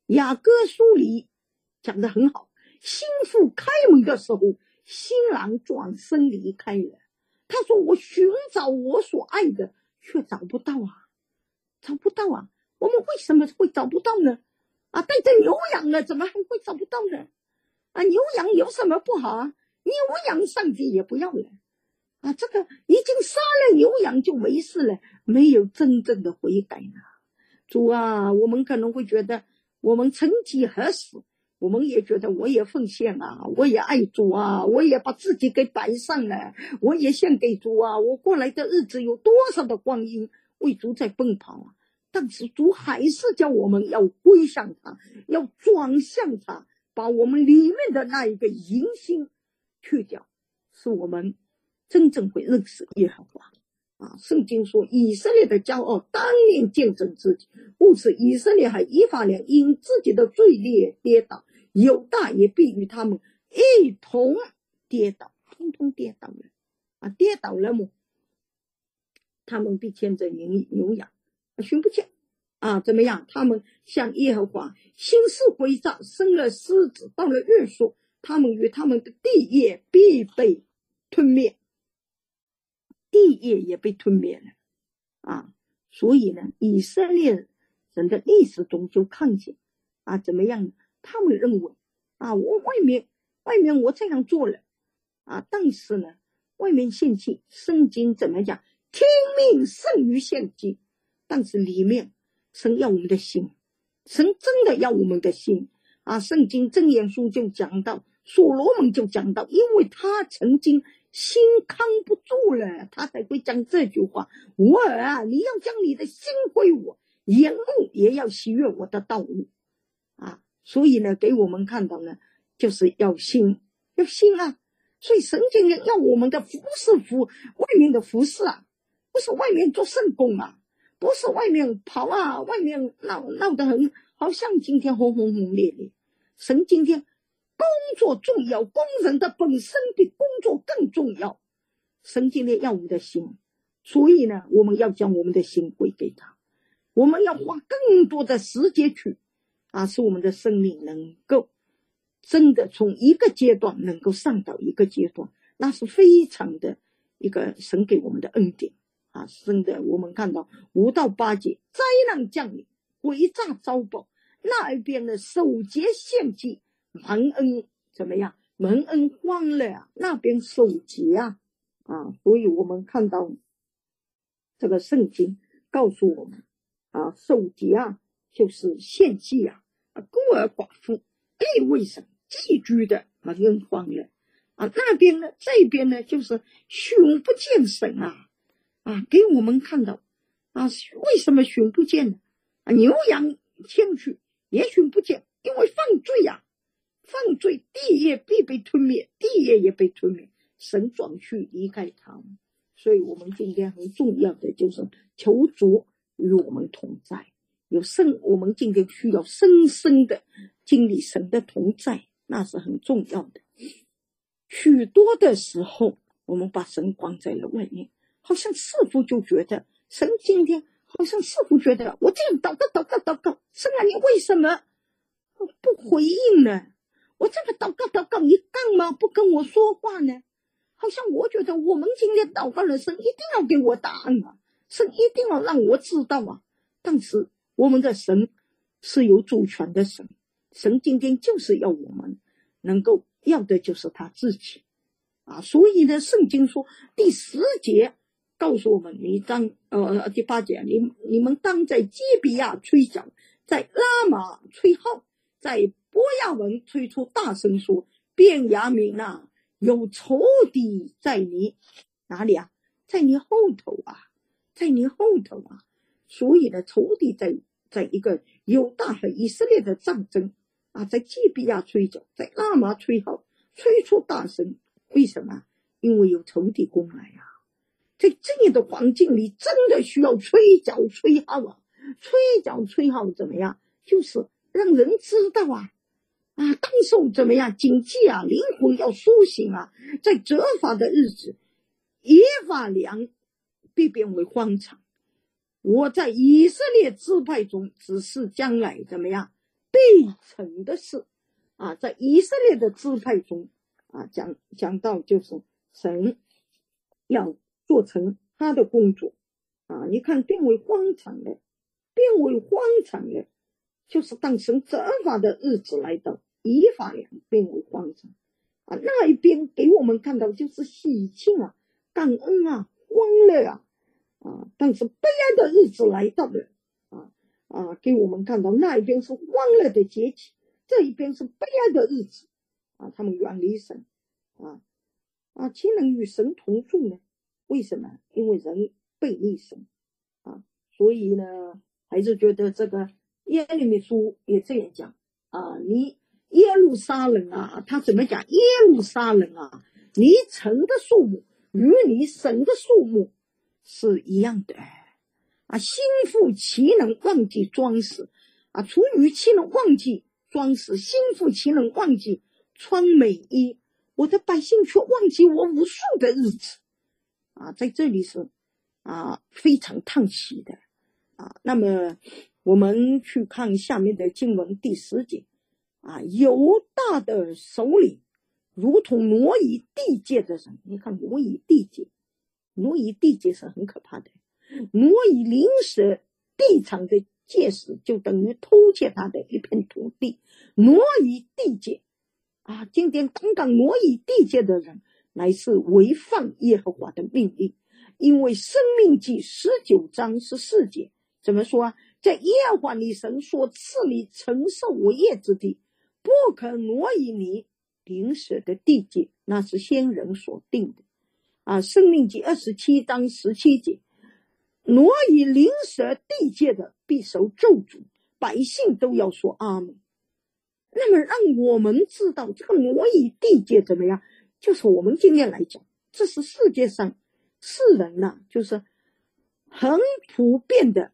雅歌书里讲得很好，新妇开门的时候，新郎转身离开了。他说我寻找我所爱的却找不到啊，找不到啊。我们为什么会找不到呢？带着牛羊了，怎么还会找不到呢？牛羊有什么不好啊？牛羊上帝也不要了这个已经杀了牛羊就没事了，没有真正的悔改呢。主啊，我们可能会觉得我们曾几何时，我们也觉得我也奉献我也爱主我也把自己给摆上了，我也献给主我过来的日子有多少的光阴为主在奔跑但是主还是叫我们要归向他，要转向他，把我们里面的那一个淫心去掉，使我们真正会认识耶和华圣经说以色列的骄傲当年见证自己，故此以色列和以法莲因自己的罪孽跌倒，犹大也必与他们一同跌倒，通通跌倒了跌倒了么？他们必牵着牛羊寻不见怎么样？他们向耶和华心事诡诈，生了狮子，到了月数，他们与他们的地业必被吞灭，地业也被吞灭了所以呢，以色列人的历史中就看见怎么样？他们认为我外面我这样做了但是呢，外面献祭，圣经怎么讲？听命胜于献祭，但是里面神要我们的心，神真的要我们的心圣经箴言书就讲到，所罗门就讲到，因为他曾经心扛不住了，他才会讲这句话，我儿你要将你的心归我，眼目也要喜悦我的道路所以呢，给我们看到呢，就是要心所以神经要我们的服侍外面的服侍不是外面做圣工不是外面跑外面闹得很好像今天轰轰烈烈。神今天工作重要，工人的本身比工作更重要。神今天要我们的心，所以呢，我们要将我们的心归给他，我们要花更多的时间去使我们的生命能够真的从一个阶段能够上到一个阶段，那是非常的一个神给我们的恩典真的我们看到5到8节，灾难降临，诡诈遭报，那一边的守节献祭，蒙恩怎么样？蒙恩欢乐那边守节所以我们看到这个圣经告诉我们守节就是献祭孤儿寡妇利未人寄居的蒙恩欢乐那边呢，这边呢就是寻不见神给我们看到为什么寻不见呢？牛羊牵去也寻不见，因为犯罪犯罪地业必被吞灭，地业也被吞灭，神转去离开他们。所以我们今天很重要的就是求主与我们同在，我们今天需要深深的经历神的同在，那是很重要的。许多的时候我们把神关在了外面，好像似乎就觉得神今天好像似乎觉得我这样祷告，神你为什么不回应呢？我这个祷告你干嘛不跟我说话呢？好像我觉得我们今天祷告了，神一定要给我答案神一定要让我知道但是我们的神是有主权的神，神今天就是要我们能够要的就是他自己所以呢，圣经说第10节告诉我们，第8节你们当在基比亚吹角，在拉玛吹号，在波亚文吹出大声说，便雅悯有仇敌在你哪里在你后头在你后头所以呢，仇敌在一个犹大和以色列的战争在基比亚吹角，在拉玛吹号，吹出大声。为什么？因为有仇敌攻来在这样的环境里，真的需要吹角吹号吹角吹号怎么样？就是让人知道当受怎么样谨记灵魂要苏醒在责罚的日子，耶法良必变为荒场。我在以色列支派中只是将来怎么样被成的事啊，在以色列的支派中啊，讲到就是神要做成他的工作啊。你看变为荒场的，就是当神责罚的日子来到，以法莲变为荒场啊。那一边给我们看到就是喜庆啊、感恩啊、欢乐啊但是悲哀的日子来到了给我们看到那一边是欢乐的节气，这一边是悲哀的日子他们远离神岂能与神同住呢？为什么？因为人背逆神所以呢，还是觉得这个耶利米书也这样讲你耶路撒冷他怎么讲？耶路撒冷你城的数目与你神的数目是一样的心腹岂能忘记装饰厨余岂能忘记装饰？心腹岂能忘记穿美衣？我的百姓却忘记我无数的日子在这里是非常叹息的那么我们去看下面的经文第10节犹大的首领如同挪移地界的人，你看挪移地界是很可怕的，挪移邻舍地场的界时，就等于偷窃他的一片土地。挪移地界今天刚刚挪移地界的人乃是违犯耶和华的命令，因为申命记19章14节怎么说在耶和华你神所赐你承受为业之地，不可挪移你邻舍的地界，那是先人所定的申命记27章17节，挪移邻舍地界的必受咒诅，百姓都要说阿们。那么让我们知道这个挪移地界怎么样，就是我们今天来讲，这是世界上世人就是很普遍的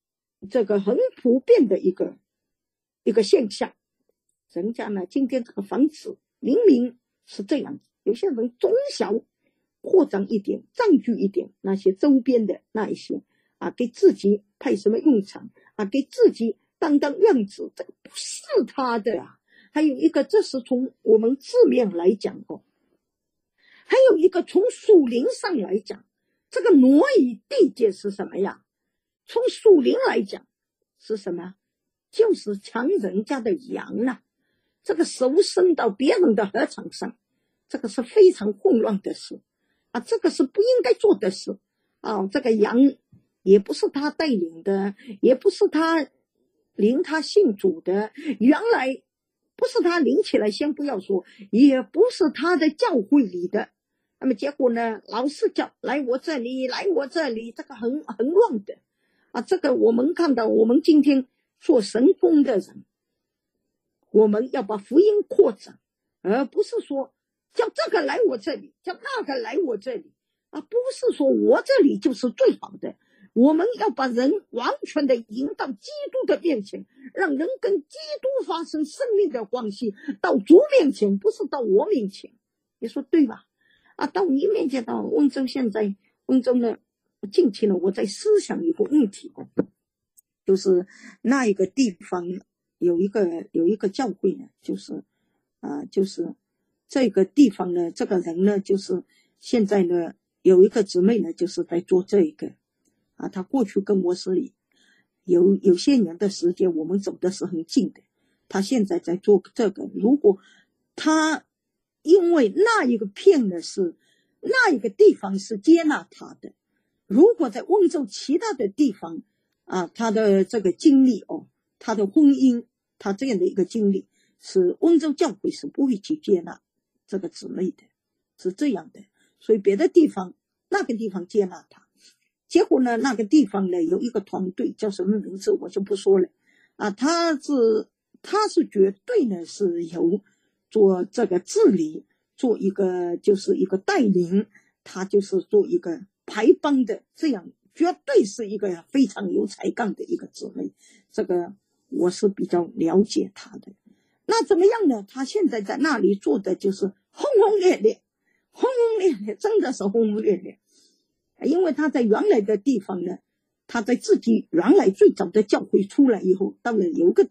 一个现象。人家今天这个房子明明是这样子，有些人中小扩张一点，占据一点那些周边的那一些给自己派什么用场给自己当院子，这个不是他的还有一个，这是从我们字面来讲还有一个从属灵上来讲，这个挪移地界是什么呀？从属灵来讲是什么？就是抢人家的羊这个手伸到别人的禾场上，这个是非常混乱的事这个是不应该做的事这个羊也不是他带领的，也不是他领他信主的，原来不是他领起来，先不要说，也不是他的教会里的，那么结果呢，老是叫来我这里，这个很乱的这个我们看到，我们今天做神工的人，我们要把福音扩展，而不是说叫这个来我这里，叫那个来我这里不是说我这里就是最好的，我们要把人完全的引到基督的面前，让人跟基督发生生命的关系，到主面前，不是到我面前，你说对吧到你面前。到温州，现在温州呢，近期呢，我在思想一个问题就是那一个地方有一个教会呢，就是这个地方呢，这个人呢，就是现在呢有一个姊妹呢，就是在做这一个他过去跟我是有些年的时间，我们走的是很近的。他现在在做这个，如果他因为那一个片呢是那一个地方是接纳他的，如果在温州其他的地方他的这个经历他的婚姻，他这样的一个经历，是温州教会是不会去接纳这个姊妹的，是这样的。所以别的地方那个地方接纳他，结果呢那个地方呢有一个团队，叫什么名字我就不说了他是绝对呢是由做这个治理，做一个就是一个带领，他就是做一个排班的，这样绝对是一个非常有才干的一个姊妹，这个我是比较了解他的。那怎么样呢？他现在在那里做的就是轰轰烈烈，真的是轰轰烈烈。因为他在原来的地方呢，他在自己原来最早的教会出来以后，到了有个地方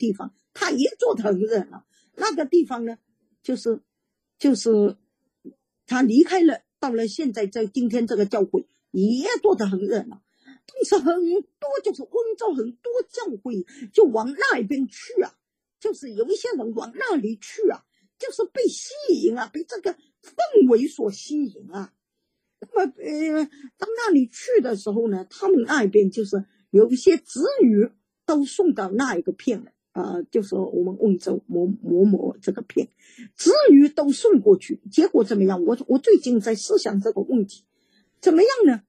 他也做得很热闹。那个地方呢，就是他离开了，到了现在在今天这个教会也做得很热闹。但是很多就是温州很多教会就往那边去啊，就是有一些人往那里去啊，就是被吸引啊，被这个氛围所吸引啊。那么到那里去的时候呢，他们那边就是有一些子女都送到那一个片了，就是我们温州某这个片，子女都送过去，结果怎么样？我最近在思想这个问题，怎么样呢？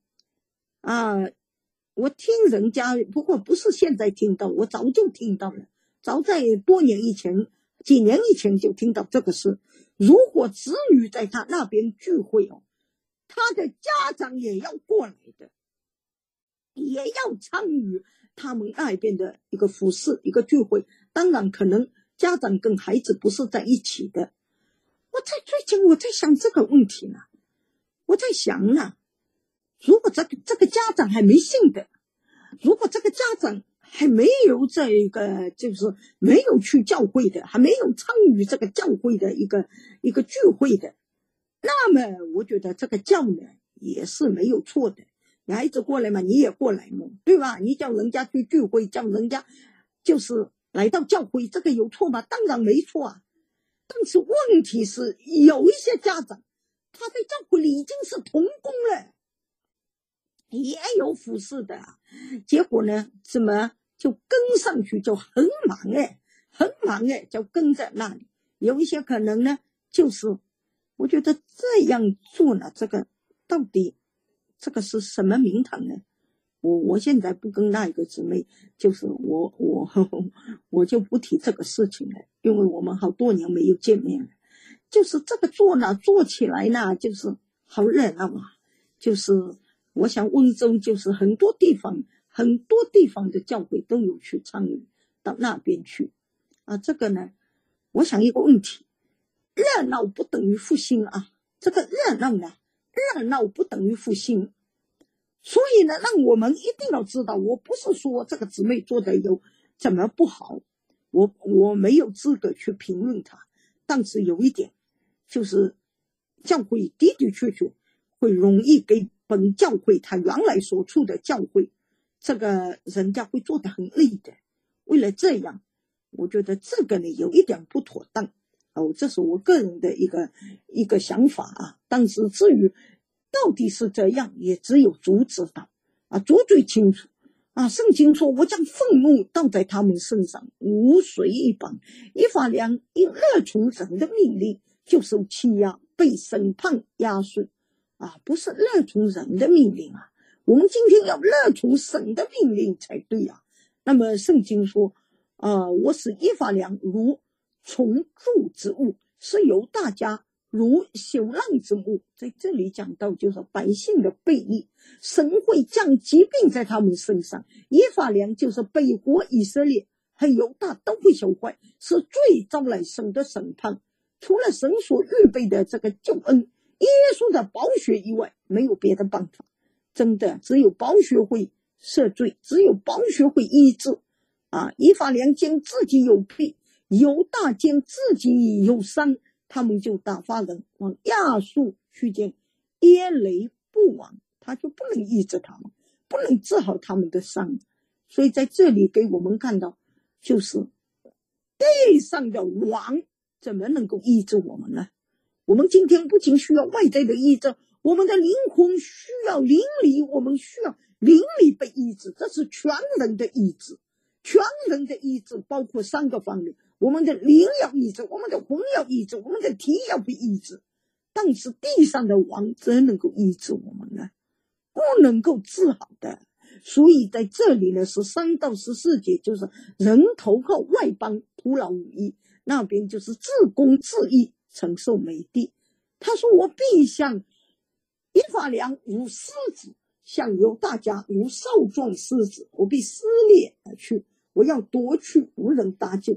我听人家，不过不是现在听到，我早就听到了，早在多年以前，几年以前就听到这个事。如果子女在他那边聚会他的家长也要过来的，也要参与他们那边的一个服侍，一个聚会。当然可能家长跟孩子不是在一起的。最近我在想这个问题呢，我在想呢，如果这个家长还没信的，如果这个家长还没有这个就是没有去教会的，还没有参与这个教会的一个聚会的，那么我觉得这个教呢也是没有错的。你孩子过来嘛，你也过来嘛，对吧？你叫人家去聚会，叫人家就是来到教会，这个有错吗？当然没错啊。但是问题是有一些家长他在教会里已经是同工了，也有服侍的，结果呢怎么就跟上去就很忙就跟在那里。有一些可能呢就是我觉得这样做呢，这个到底这个是什么名堂呢？我现在不跟那一个姊妹，就是我就不提这个事情了，因为我们好多年没有见面了。就是这个做起来呢，就是好热闹啊。就是我想温州就是很多地方的教会都有去参与到那边去啊。这个呢，我想一个问题，热闹不等于复兴啊。这个热闹不等于复兴。所以呢，让我们一定要知道，我不是说这个姊妹做的有怎么不好，我没有资格去评论她。但是有一点，就是教会的确会容易给本教会他原来所处的教会，这个人家会做得很累的。为了这样，我觉得这个呢有一点不妥当。这是我个人的一个想法啊。但是至于到底是这样，也只有主知道啊，主最清楚啊。圣经说，我将愤怒倒在他们身上，无水一般。以法莲因乐从人的命令，就受欺压，被审判压碎啊，不是乐从人的命令啊。我们今天要乐从神的命令才对啊。那么圣经说我使以法莲如从贮之物，是由大家如朽烂之木。在这里讲到就是百姓的悖逆，神会降疾病在他们身上。以法莲就是北国以色列和犹大都会朽坏，是最招来神的审判。除了神所预备的这个救恩，耶稣的宝血以外，没有别的办法。真的只有宝血会赦罪，只有宝血会医治啊。以法莲见自己有病，犹大见自己有伤，他们就打发人往亚述去见耶雷布王，他就不能医治他们，不能治好他们的伤。所以在这里给我们看到，就是地上的王怎么能够医治我们呢？我们今天不仅需要外在的医治，我们的灵魂需要灵里，我们需要灵里被医治，这是全人的医治。全人的医治包括3个方面，我们的灵要医治，我们的魂要医治，我们的体要被医治。但是地上的王怎能够医治我们呢？不能够治好的。所以在这里呢，13到14节就是人投靠外邦，徒劳无益，那边就是自公自义，承受美地。他说，我必像以法莲如狮子，像犹大家如少壮狮子，我必撕裂而去，我要夺去，无人搭救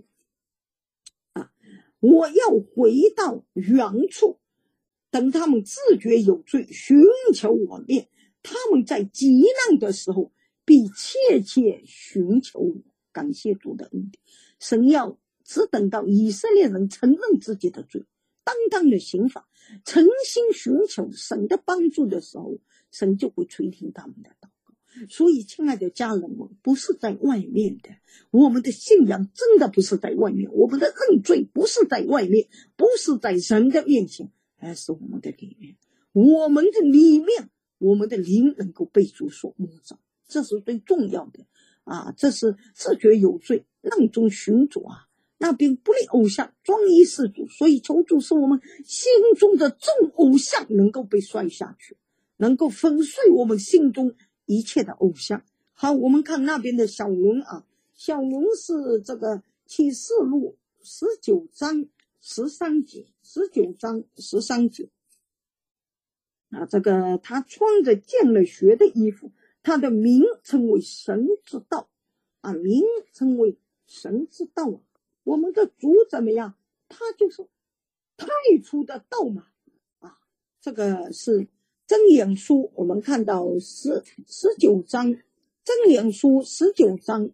我要回到原处，等他们自觉有罪，寻求我面，他们在极难的时候必切切寻求我。感谢主的恩典，神要只等到以色列人承认自己的罪，当当的刑罚，诚心寻求神的帮助的时候，神就会垂听他们的祷告。所以亲爱的家人们，不是在外面的，我们的信仰真的不是在外面，我们的认罪不是在外面，不是在神的面前，而是我们的里面，我们的里面，我们的灵能够被主所摸着，这是最重要的这是自觉有罪，浪中寻主那边不立偶像，专一事主。所以求主使我们心中的众偶像能够被摔下去，能够粉碎我们心中一切的偶像。好，我们看那边的小龙小龙是这个启示录19章13节，19章13节这个他穿着见了血的衣服，他的名称为神之道名称为神之道我们的主怎么样？他就是太初的道嘛这个是箴言书，我们看到19章，箴言书19章，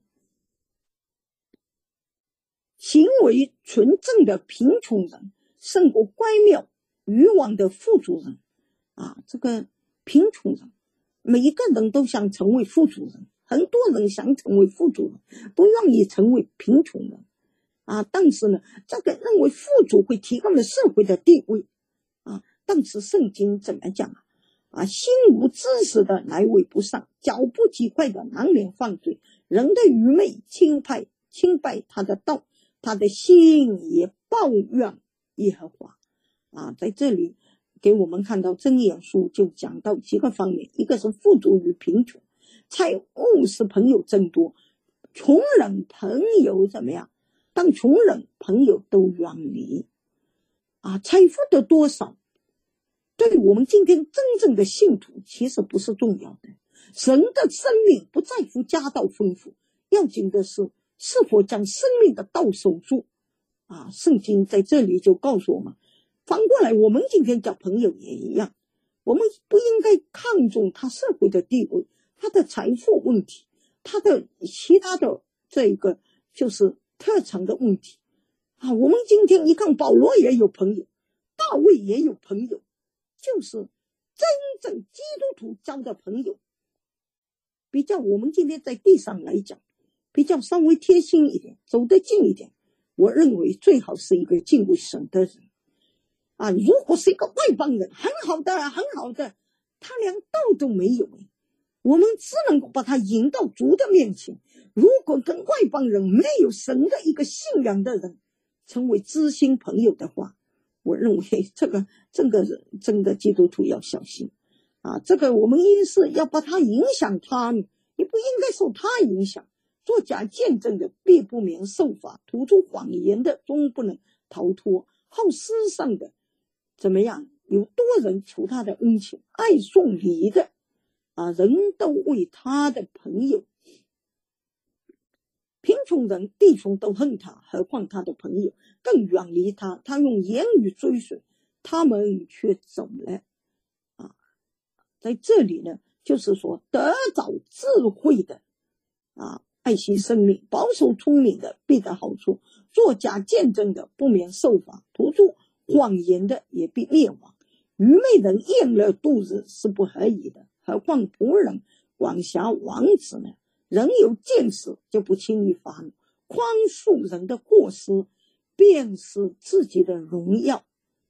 行为纯正的贫穷人胜过乖妙愚妄的富足人这个贫穷人，每一个人都想成为富足人，很多人想成为富足人，不愿意成为贫穷人但是呢，这个认为富足会提高了社会的地位但是圣经怎么讲心无知识的来为不善，脚步极快的难免犯罪，人的愚昧轻拜他的道，他的心也抱怨耶和华在这里给我们看到箴言书就讲到几个方面，一个是富足与贫穷，财物使朋友增多，穷人朋友怎么样？当穷人朋友都远离财富的多少对我们今天真正的信徒其实不是重要的，神的生命不在乎家道丰富，要紧的是是否将生命的道守住圣经在这里就告诉我们，反过来我们今天交朋友也一样，我们不应该看重他社会的地位，他的财富问题，他的其他的这个就是特长的问题我们今天一看保罗也有朋友，大卫也有朋友，就是真正基督徒交的朋友，比较我们今天在地上来讲，比较稍微贴心一点，走得近一点，我认为最好是一个敬畏神的人如果是一个外邦人，很好的，他连道都没有我们只能够把他引到主的面前。如果跟外邦人没有神的一个信仰的人成为知心朋友的话，我认为这个真的基督徒要小心这个我们应是要把他影响他，你不应该受他影响。作假见证的必不免受罚，吐出谎言的终不能逃脱，好施上的怎么样？有多人求他的恩情，爱送礼的人都为他的朋友。贫穷人弟兄都恨他，何况他的朋友更远离他，他用言语追随，他们却走了在这里呢，就是说得着智慧的爱惜生命，保守聪明的必得好处，作假见证的不免受罚，吐出谎言的也必灭亡。愚昧人厌乐度日是不合宜的，何况仆人管辖王子呢？人有见识就不轻易发怒，宽恕人的过失便是自己的荣耀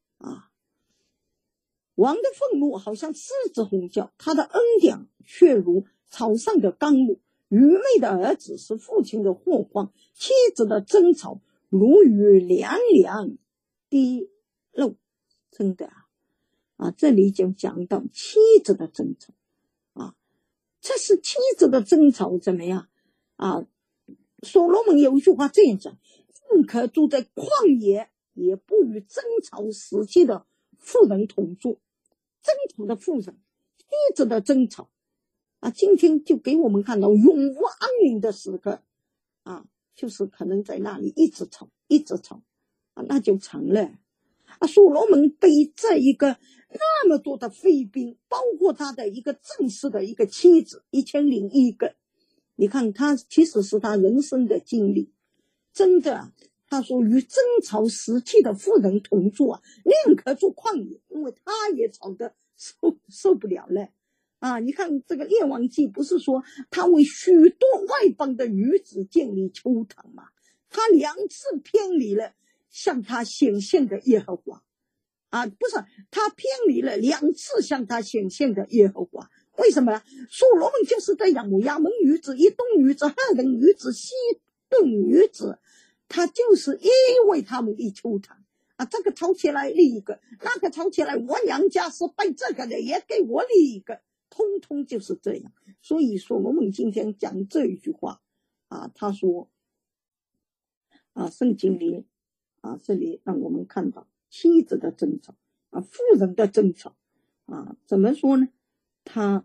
王的愤怒好像狮子吼叫，他的恩典却如草上的甘露。愚昧的儿子是父亲的祸患，妻子的争吵如雨凉凉滴漏。真的这里就讲到妻子的争吵这是妻子的争吵怎么样所罗门有一句话这样讲，宁可住在旷野，也不与争吵死气的妇人同住。争吵的妇人，妻子的争吵今天就给我们看到永无安宁的时刻就是可能在那里一直吵那就成了所罗门被这一个那么多的妃嫔，包括他的一个正式的一个妻子1001个，你看他其实是他人生的经历，真的他说与争吵时期的妇人同住啊，宁可住旷野，因为他也吵得受不了了啊！你看这个列王记不是说他为许多外邦的女子建立邱堂吗？他2次偏离了向他显现的耶和华啊，不是，他偏离了2次向他显现的耶和华。为什么呢？所罗门就是这样，亚门女子、以东女子、赫人女子、西顿女子，他就是因为他们立邱堂啊，这个吵起来立一个，那个吵起来，我娘家是拜这个的，也给我立一个，通通就是这样。所以说我们今天讲这一句话啊，他说啊，圣经里啊，这里让我们看到妻子的争吵啊，妇人的争吵啊，怎么说呢？他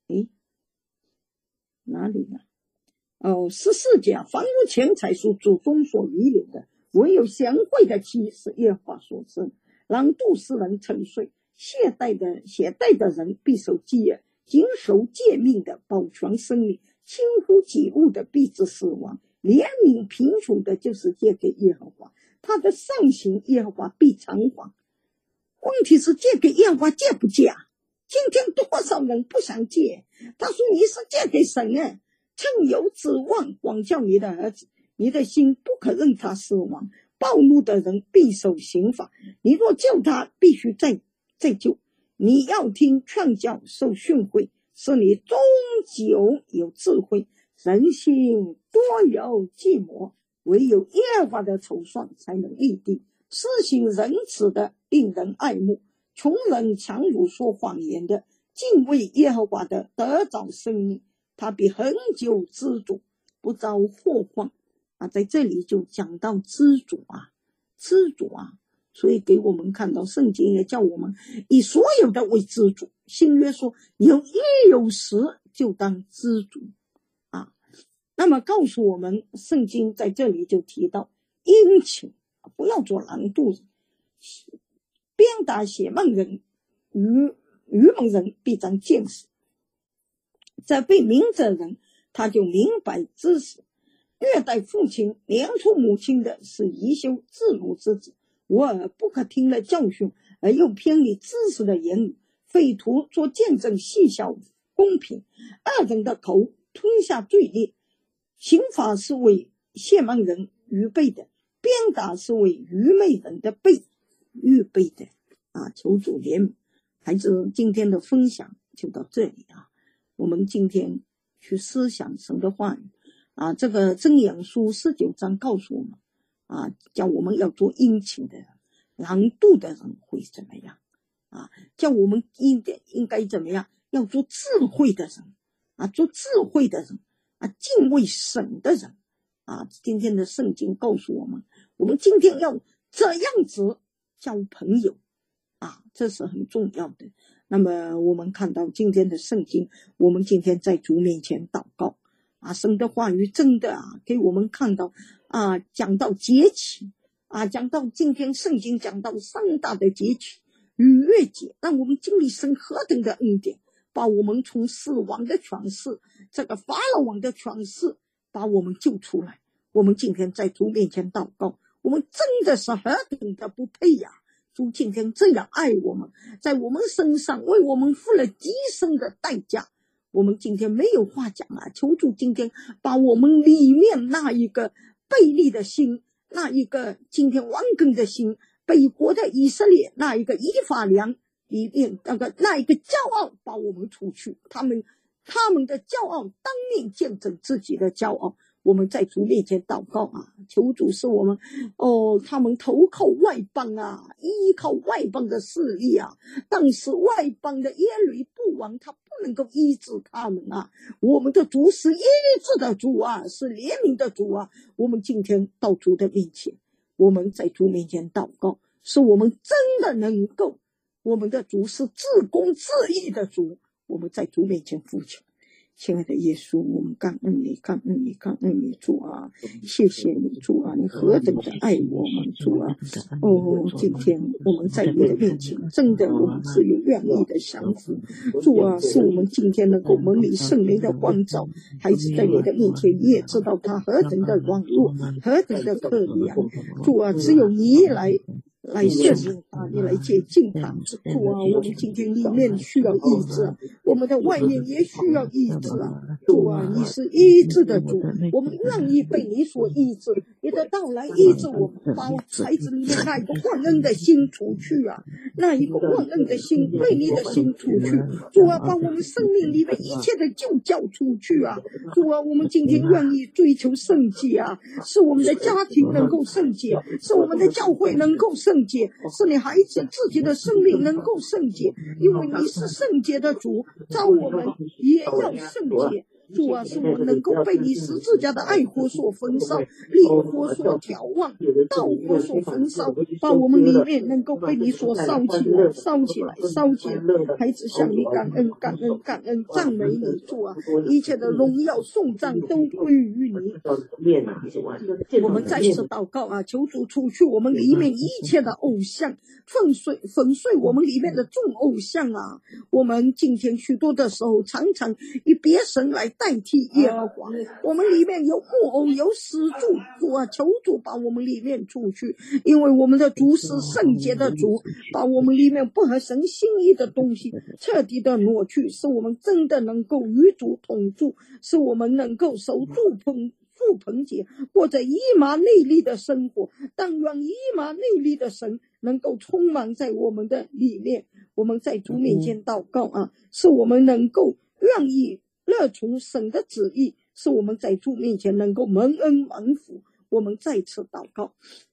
哪里呢？14节，凡无钱财属祖宗所遗留的，唯有贤惠的妻是耶和华所生。懒惰使人沉睡，懈怠的人必受饥饿，谨守诫命的保全生命，轻忽己物的必致死亡。怜悯贫穷的就是借给耶和华，他的善行耶和华必偿还。问题是借给耶和华借不借啊？今天多少人不想借？他说你是借给神啊，趁有指望管教你的儿子，你的心不可任他死亡。暴怒的人必受刑罚，你若救他，必须再救。你要听劝教，受训诲，使你终究有智慧。人心多有计谋，唯有耶和华的筹算才能立定。施行仁慈的令人爱慕，穷人强如说谎言的，敬畏耶和华的得着生命，他必恒久知足，不遭祸患啊。在这里就讲到知足啊，所以给我们看到圣经也叫我们以所有的为知足。新约说有时就当知足啊。那么告诉我们，圣经在这里就提到殷勤，不要做懒惰人，鞭打血闷人，愚蒙人必长见识。这被明者人，他就明白知识。虐待父亲、连出母亲的是贻羞自辱之子。我耳不可听了教训，而又偏离知识的言语。匪徒做见证，细小公平。恶人的口吞下罪孽。刑罚是为亵慢人预备的，鞭打是为愚昧人的背预备的啊！求主怜悯。孩子，今天的分享就到这里啊。我们今天去思想神的话语啊，这个箴言书19章告诉我们啊，叫我们要做殷勤的人，懒惰的人会怎么样啊？叫我们应该怎么样？要做智慧的人啊，做智慧的人啊，敬畏神的人啊。今天的圣经告诉我们，我们今天要这样子交朋友啊，这是很重要的。那么我们看到今天的圣经，我们今天在主面前祷告啊，神的话语真的啊，给我们看到啊，讲到节期啊，讲到今天圣经讲到3大的节期，逾越节，让我们经历神何等的恩典，把我们从死亡的权势，这个法老王的权势，把我们救出来。我们今天在主面前祷告，我们真的是何等的不配呀！主今天这样爱我们，在我们身上为我们付了极深的代价，我们今天没有话讲啊！求主今天把我们里面那一个悖逆的心，那一个今天顽梗的心，北国的以色列那一个以法莲里面那一个骄傲，把我们除去。他们的骄傲当面见证自己的骄傲。我们在主面前祷告啊，求主使我们他们投靠外邦啊，依靠外邦的势力啊，但是外邦的耶律布王他不能够医治他们啊。我们的主是医治的主啊，是怜悯的主啊。我们今天到主的面前，我们在主面前祷告，使我们真的能够，我们的主是自公自义的主，我们在主面前呼求。 亲爱的耶稣，我们感恩你，感恩你，感恩你，主啊！谢谢你，主啊！你何等的爱我们，主啊！今天我们在你的面前，真的我们只有愿意的降服，主啊！是我们今天能够蒙你圣灵的光照，孩子在你的面前，你也知道他何等的软弱，何等的可怜，主啊！只有你来赦免他，你来洁净他，主啊！我们今天里面需要医治，我们的外面也需要医治啊！主啊，你是医治的主，我们愿意被你所医治，你的到来医治我们，把孩子里面那一个忘恩的心除去啊，那一个忘恩的心、背逆的心除去，主啊，把我们生命里面一切的旧教除去啊！主啊，我们今天愿意追求圣洁啊，使我们的家庭能够圣洁，使我们的教会能够圣洁，使你孩子自己的生命能够圣洁，因为你是圣洁的主，召我们也要圣洁。主啊，使我们能够被你十字架的爱火所焚烧，烈火所挑旺，道火所焚烧，把我们里面能够被你所烧起来，烧起来，烧起来。孩子向你感恩，感恩，感恩，赞美你，主啊！一切的荣耀颂赞都归于你。我们再次祷告啊，求主除去我们里面一切的偶像，粉碎我们里面的众偶像啊！我们今天许多的时候，常常以别神来代替耶和华，我们里面有木偶，有死主，主啊，求主把我们里面除去，因为我们的主是圣洁的主，把我们里面不合神心意的东西彻底的挪去，使我们真的能够与主同住，使我们能够守住棚节，过着以马内利的生活。但愿以马内利的神能够充满在我们的里面。我们在主面前祷告啊，使我们能够愿意乐从神的旨意，使我们在主面前能够蒙恩蒙福。我们再次祷告，